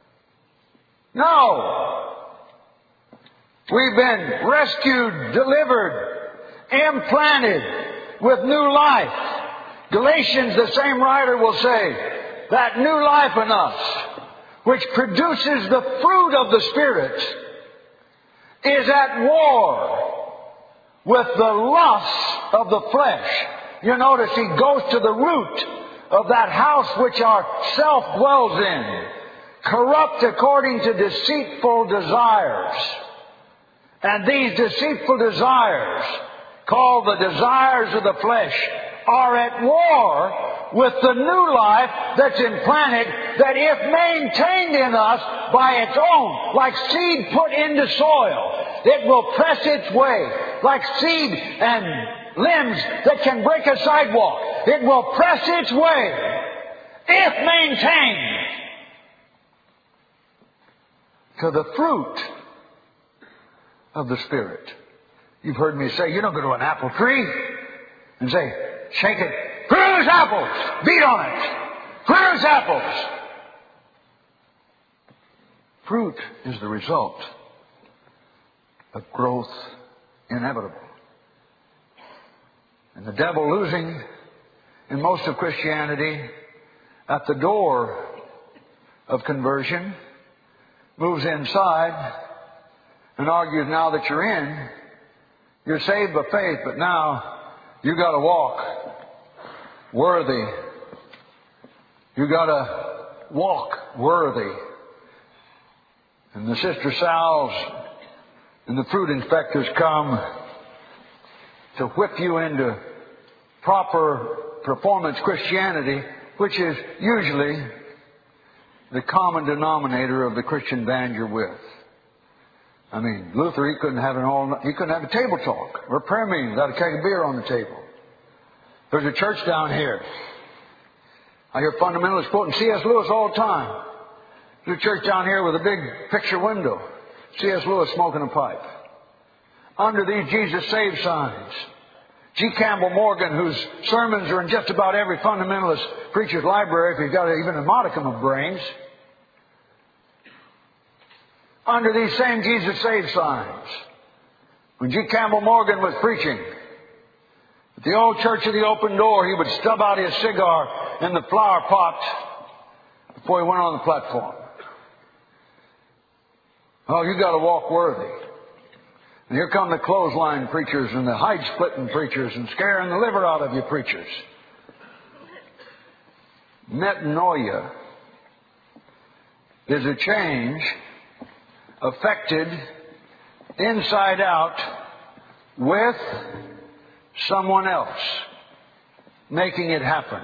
Speaker 1: No! We've been rescued, delivered, implanted with new life. Galatians, the same writer will say, that new life in us, which produces the fruit of the Spirit, is at war with the lusts of the flesh. You notice he goes to the root of that house which our self dwells in, corrupt according to deceitful desires. And these deceitful desires, called the desires of the flesh, are at war with the new life that's implanted, that if maintained in us by its own, like seed put into soil, it will press its way, like seed and limbs that can break a sidewalk. It will press its way, if maintained, to the fruit of the Spirit. You've heard me say, you don't go to an apple tree and say, shake it, produce apples, beat on it, produce apples. Fruit is the result of growth inevitable. And the devil, losing in most of Christianity at the door of conversion, moves inside and argues, now that you're in, you're saved by faith, but now you got to walk worthy. You got to walk worthy. And the Sister Sal's and the fruit inspectors come to whip you into proper performance Christianity, which is usually the common denominator of the Christian band you're with. I mean, Luther, he couldn't have an all, he couldn't have a table talk or a prayer meeting without a keg of beer on the table. There's a church down here. I hear fundamentalists quoting C S Lewis all the time. There's a church down here with a big picture window. C S Lewis smoking a pipe. Under these Jesus Saves signs, G. Campbell Morgan, whose sermons are in just about every fundamentalist preacher's library, if he's got even a modicum of brains. Under these same Jesus Saves signs, when G. Campbell Morgan was preaching at the old church of the open door, he would stub out his cigar in the flower pot before he went on the platform. Oh, you got to walk worthy. And here come the clothesline preachers and the hide-splitting preachers and scaring the liver out of you preachers. Metanoia is a change affected inside out with someone else making it happen.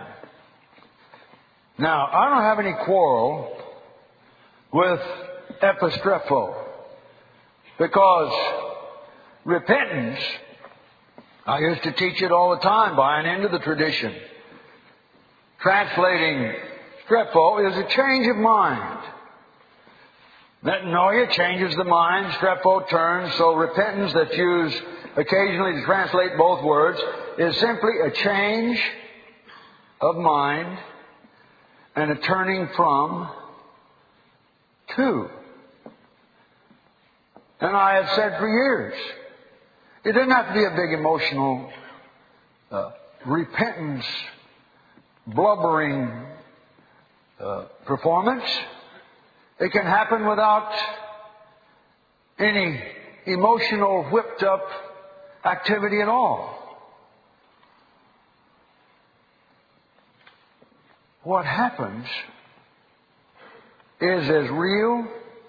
Speaker 1: Now, I don't have any quarrel with epistrepho, because repentance, I used to teach it all the time, buying into the tradition. Translating strepho is a change of mind. Metanoia changes the mind, strepho turns, so repentance that's used occasionally to translate both words is simply a change of mind and a turning from to. And I have said for years, it doesn't have to be a big emotional uh, repentance blubbering uh, performance. It can happen without any emotional, whipped up activity at all. What happens is as real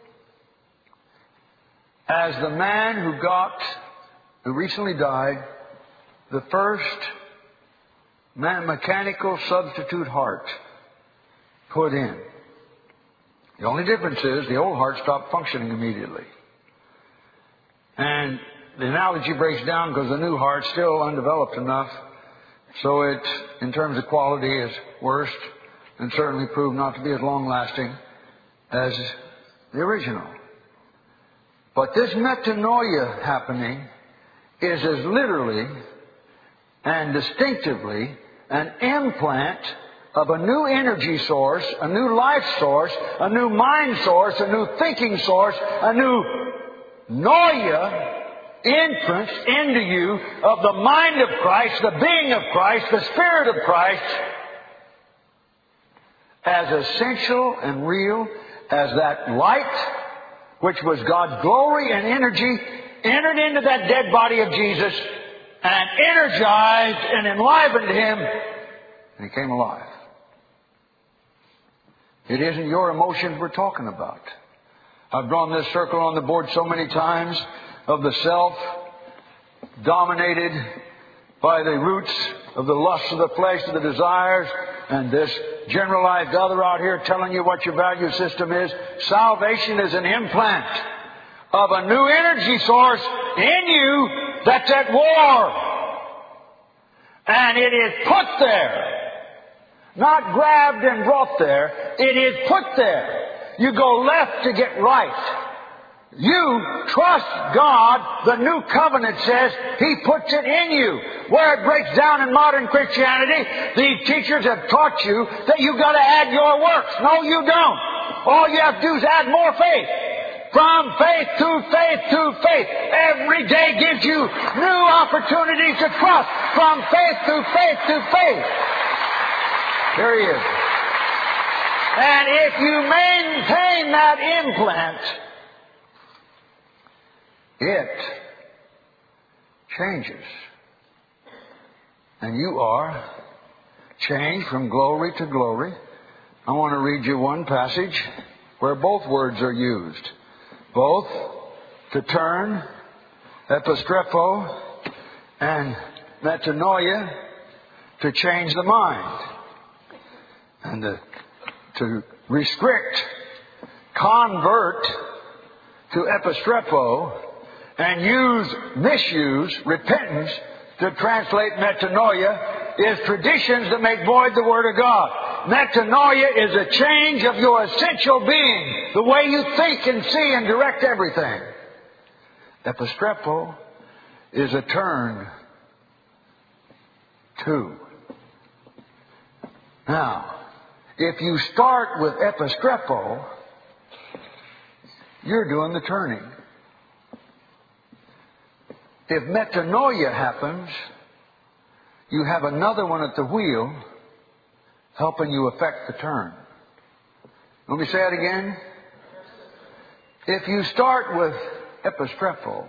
Speaker 1: as the man who got, who recently died, the first mechanical substitute heart put in. The only difference is the old heart stopped functioning immediately. And the analogy breaks down because the new heart's still undeveloped enough, so it, in terms of quality, is worse and certainly proved not to be as long-lasting as the original. But this metanoia happening is as literally and distinctively an implant of a new energy source, a new life source, a new mind source, a new thinking source, a new noia entrance into you of the mind of Christ, the being of Christ, the Spirit of Christ, as essential and real as that light, which was God's glory and energy, entered into that dead body of Jesus and energized and enlivened Him, and He came alive. It isn't your emotions we're talking about. I've drawn this circle on the board so many times of the self, dominated by the roots of the lusts of the flesh, of the desires, and this generalized other out here telling you what your value system is. Salvation is an implant of a new energy source in you that's at war. And it is put there. Not grabbed and brought there. It is put there. You go left to get right. You trust God. The new covenant says He puts it in you. Where it breaks down in modern Christianity, these teachers have taught you that you've got to add your works. No, you don't. All you have to do is add more faith. From faith to faith to faith. Every day gives you new opportunities to trust. From faith to faith to faith. There He is. And if you maintain that implant, it changes. And you are changed from glory to glory. I want to read you one passage where both words are used. Both to turn, epistrepo, and metanoia, to change the mind. And to, to restrict, convert to epistrepo, and use, misuse, repentance to translate metanoia, is traditions that make void the Word of God. Metanoia is a change of your essential being, the way you think and see and direct everything. Epistrepo is a turn to. Now, if you start with epistrepo, you're doing the turning. If metanoia happens, you have another one at the wheel helping you effect the turn. Let me say it again. If you start with epistrepo,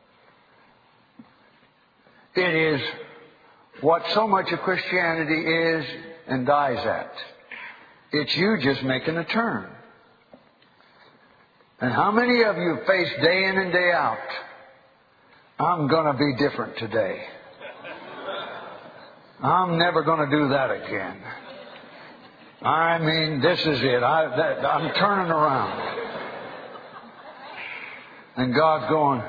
Speaker 1: it is what so much of Christianity is and dies at. It's you just making a turn. And how many of you face day in and day out, I'm going to be different today. I'm never going to do that again. I mean, this is it. I, that, I'm turning around. And God's going,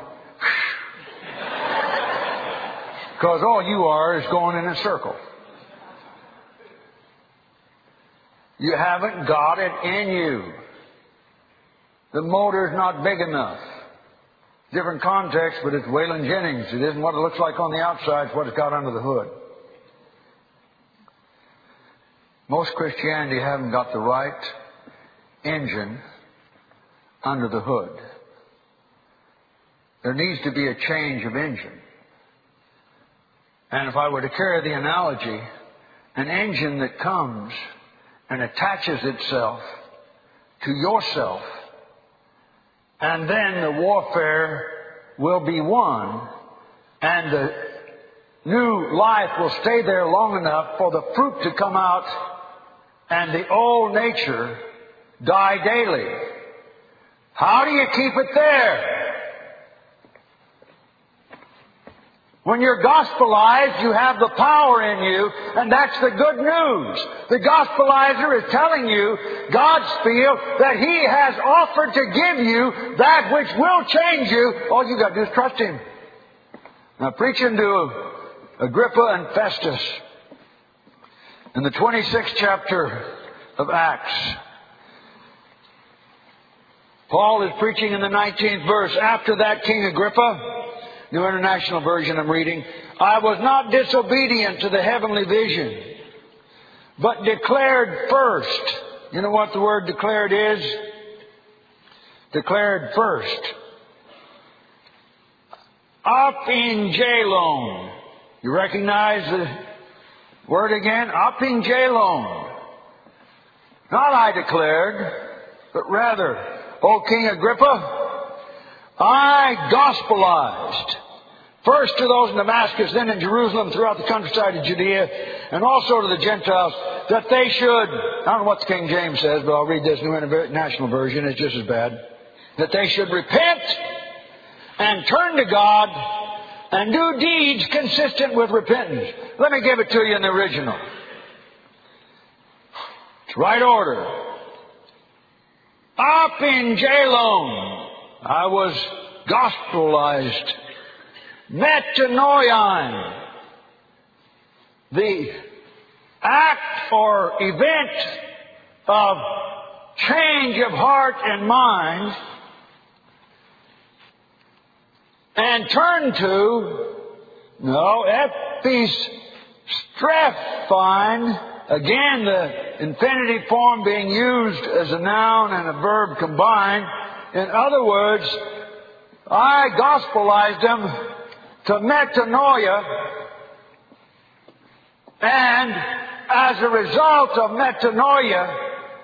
Speaker 1: because all you are is going in a circle. You haven't got it in you. The motor's not big enough. Different context, but it's Waylon Jennings. It isn't what it looks like on the outside, it's what it's got under the hood. Most Christianity haven't got the right engine under the hood. There needs to be a change of engine. And if I were to carry the analogy, an engine that comes and attaches itself to yourself. And then the warfare will be won, and the new life will stay there long enough for the fruit to come out and the old nature die daily. How do you keep it there? When you're gospelized, you have the power in you, and that's the good news. The gospelizer is telling you, God's spiel, that He has offered to give you that which will change you. All you got to do is trust Him. Now, preaching to Agrippa and Festus in the twenty-sixth chapter of Acts, Paul is preaching in the nineteenth verse. After that, King Agrippa, New International Version I'm reading, I was not disobedient to the heavenly vision, but declared first. You know what the word declared is? Declared first. Apingelon. You recognize the word again? Apingelon. Not I declared, but rather, O King Agrippa, I gospelized first to those in Damascus, then in Jerusalem, throughout the countryside of Judea, and also to the Gentiles, that they should, I don't know what the King James says, but I'll read this New International Version, it's just as bad, that they should repent and turn to God and do deeds consistent with repentance. Let me give it to you in the original. It's right order. Apingelon. I was gospelized. Metanoion. The act or event of change of heart and mind, and turn to, no, epistrephein, again the infinitive form being used as a noun and a verb combined. In other words, I gospelized them to metanoia, and as a result of metanoia,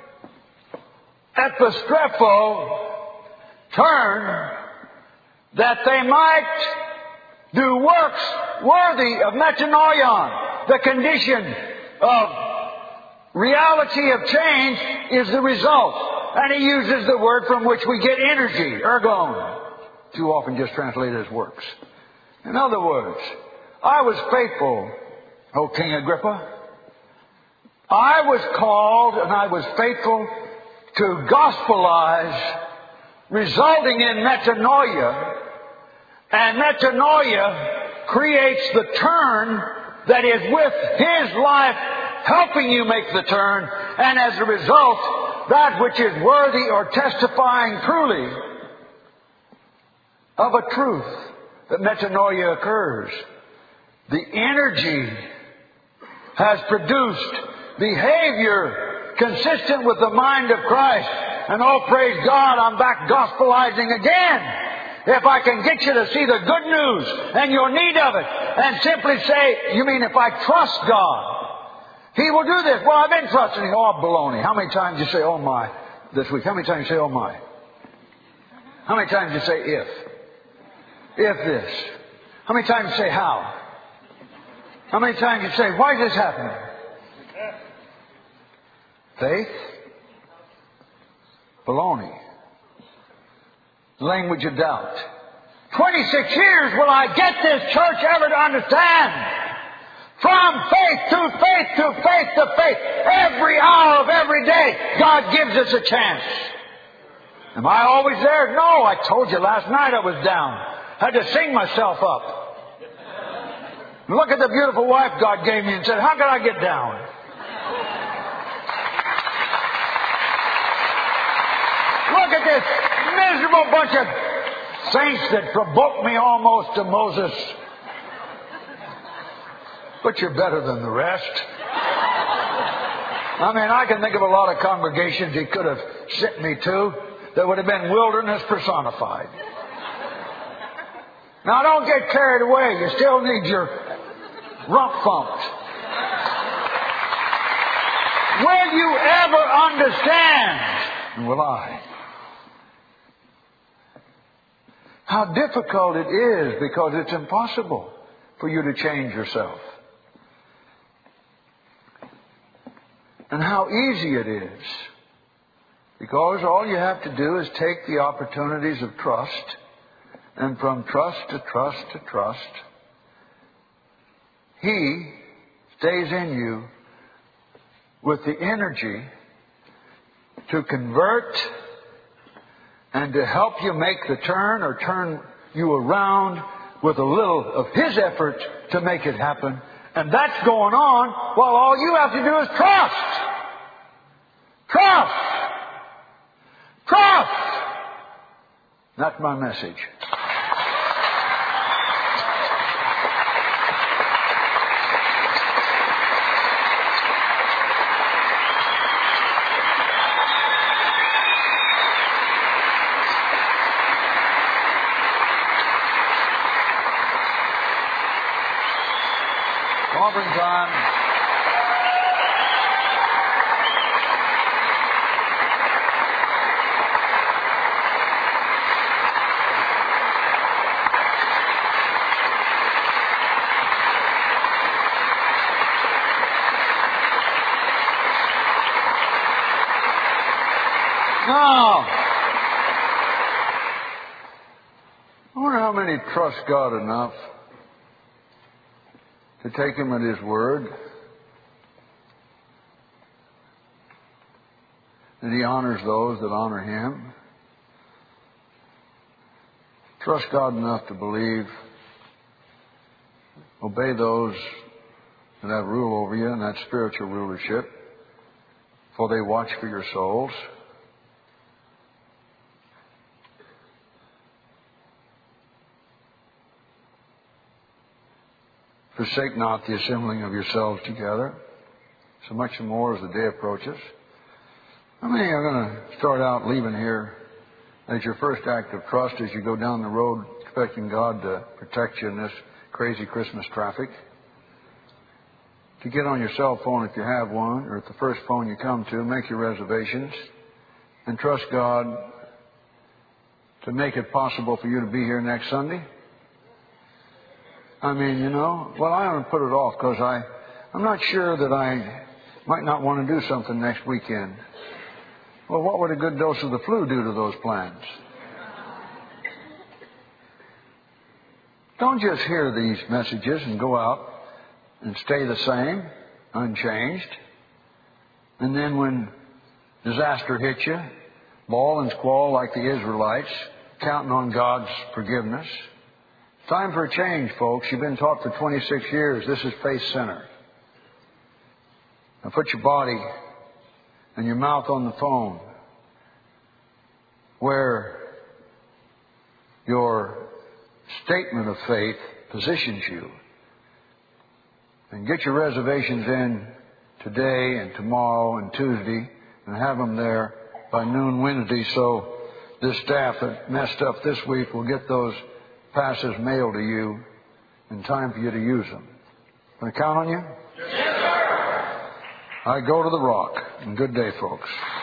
Speaker 1: epistrepho, turn, that they might do works worthy of metanoion. The condition of reality of change is the result. And he uses the word from which we get energy, ergon. Too often just translated as works. In other words, I was faithful, O King Agrippa. I was called and I was faithful to gospelize, resulting in metanoia. And metanoia creates the turn that is with His life helping you make the turn. And as a result, that which is worthy or testifying truly of a truth that metanoia occurs. The energy has produced behavior consistent with the mind of Christ. And oh, praise God, I'm back gospelizing again. If I can get you to see the good news and your need of it, and simply say, you mean if I trust God, He will do this. Well, I've been trusting Him. Oh, baloney. How many times you say, oh my, this week? How many times you say, oh my? How many times you say, if? If this. How many times you say, how? How many times you say, why is this happening? Faith? Baloney. Language of doubt. twenty-six years will I get this church ever to understand. From faith to faith to faith to faith. Every hour of every day, God gives us a chance. Am I always there? No, I told you last night I was down. I had to sing myself up. Look at the beautiful wife God gave me and said, how can I get down? Look at this miserable bunch of saints that provoked me almost to Moses. But you're better than the rest. I mean, I can think of a lot of congregations He could have sent me to that would have been wilderness personified. Now, don't get carried away. You still need your rump thumped. Will you ever understand? And will I? How difficult it is, because it's impossible for you to change yourself. And how easy it is. Because all you have to do is take the opportunities of trust, and from trust to trust to trust, He stays in you with the energy to convert and to help you make the turn, or turn you around with a little of His effort to make it happen. And that's going on while all you have to do is trust. Trust. Trust. That's my message. Offering time. Now, I wonder how many trust God enough to take Him at His word, that He honors those that honor Him. Trust God enough to believe. Obey those that have rule over you, and that's spiritual rulership, for they watch for your souls. Forsake not the assembling of yourselves together, so much the more as the day approaches. How many are going to start out leaving here as your first act of trust as you go down the road, expecting God to protect you in this crazy Christmas traffic? To get on your cell phone if you have one, or at the first phone you come to, make your reservations and trust God to make it possible for you to be here next Sunday. I mean, you know, well, I don't put it off because I, I'm not sure that I might not want to do something next weekend. Well, what would a good dose of the flu do to those plans? Don't just hear these messages and go out and stay the same, unchanged. And then when disaster hits you, bawl and squall like the Israelites, counting on God's forgiveness. Time for a change, folks. You've been taught for twenty-six years. This is faith-centered. Now put your body and your mouth on the phone where your statement of faith positions you. And get your reservations in today and tomorrow and Tuesday, and have them there by noon Wednesday, so this staff that messed up this week will get those passes mailed to you in time for you to use them. Can I count on you? Yes, sir. I go to the rock. And good day, folks.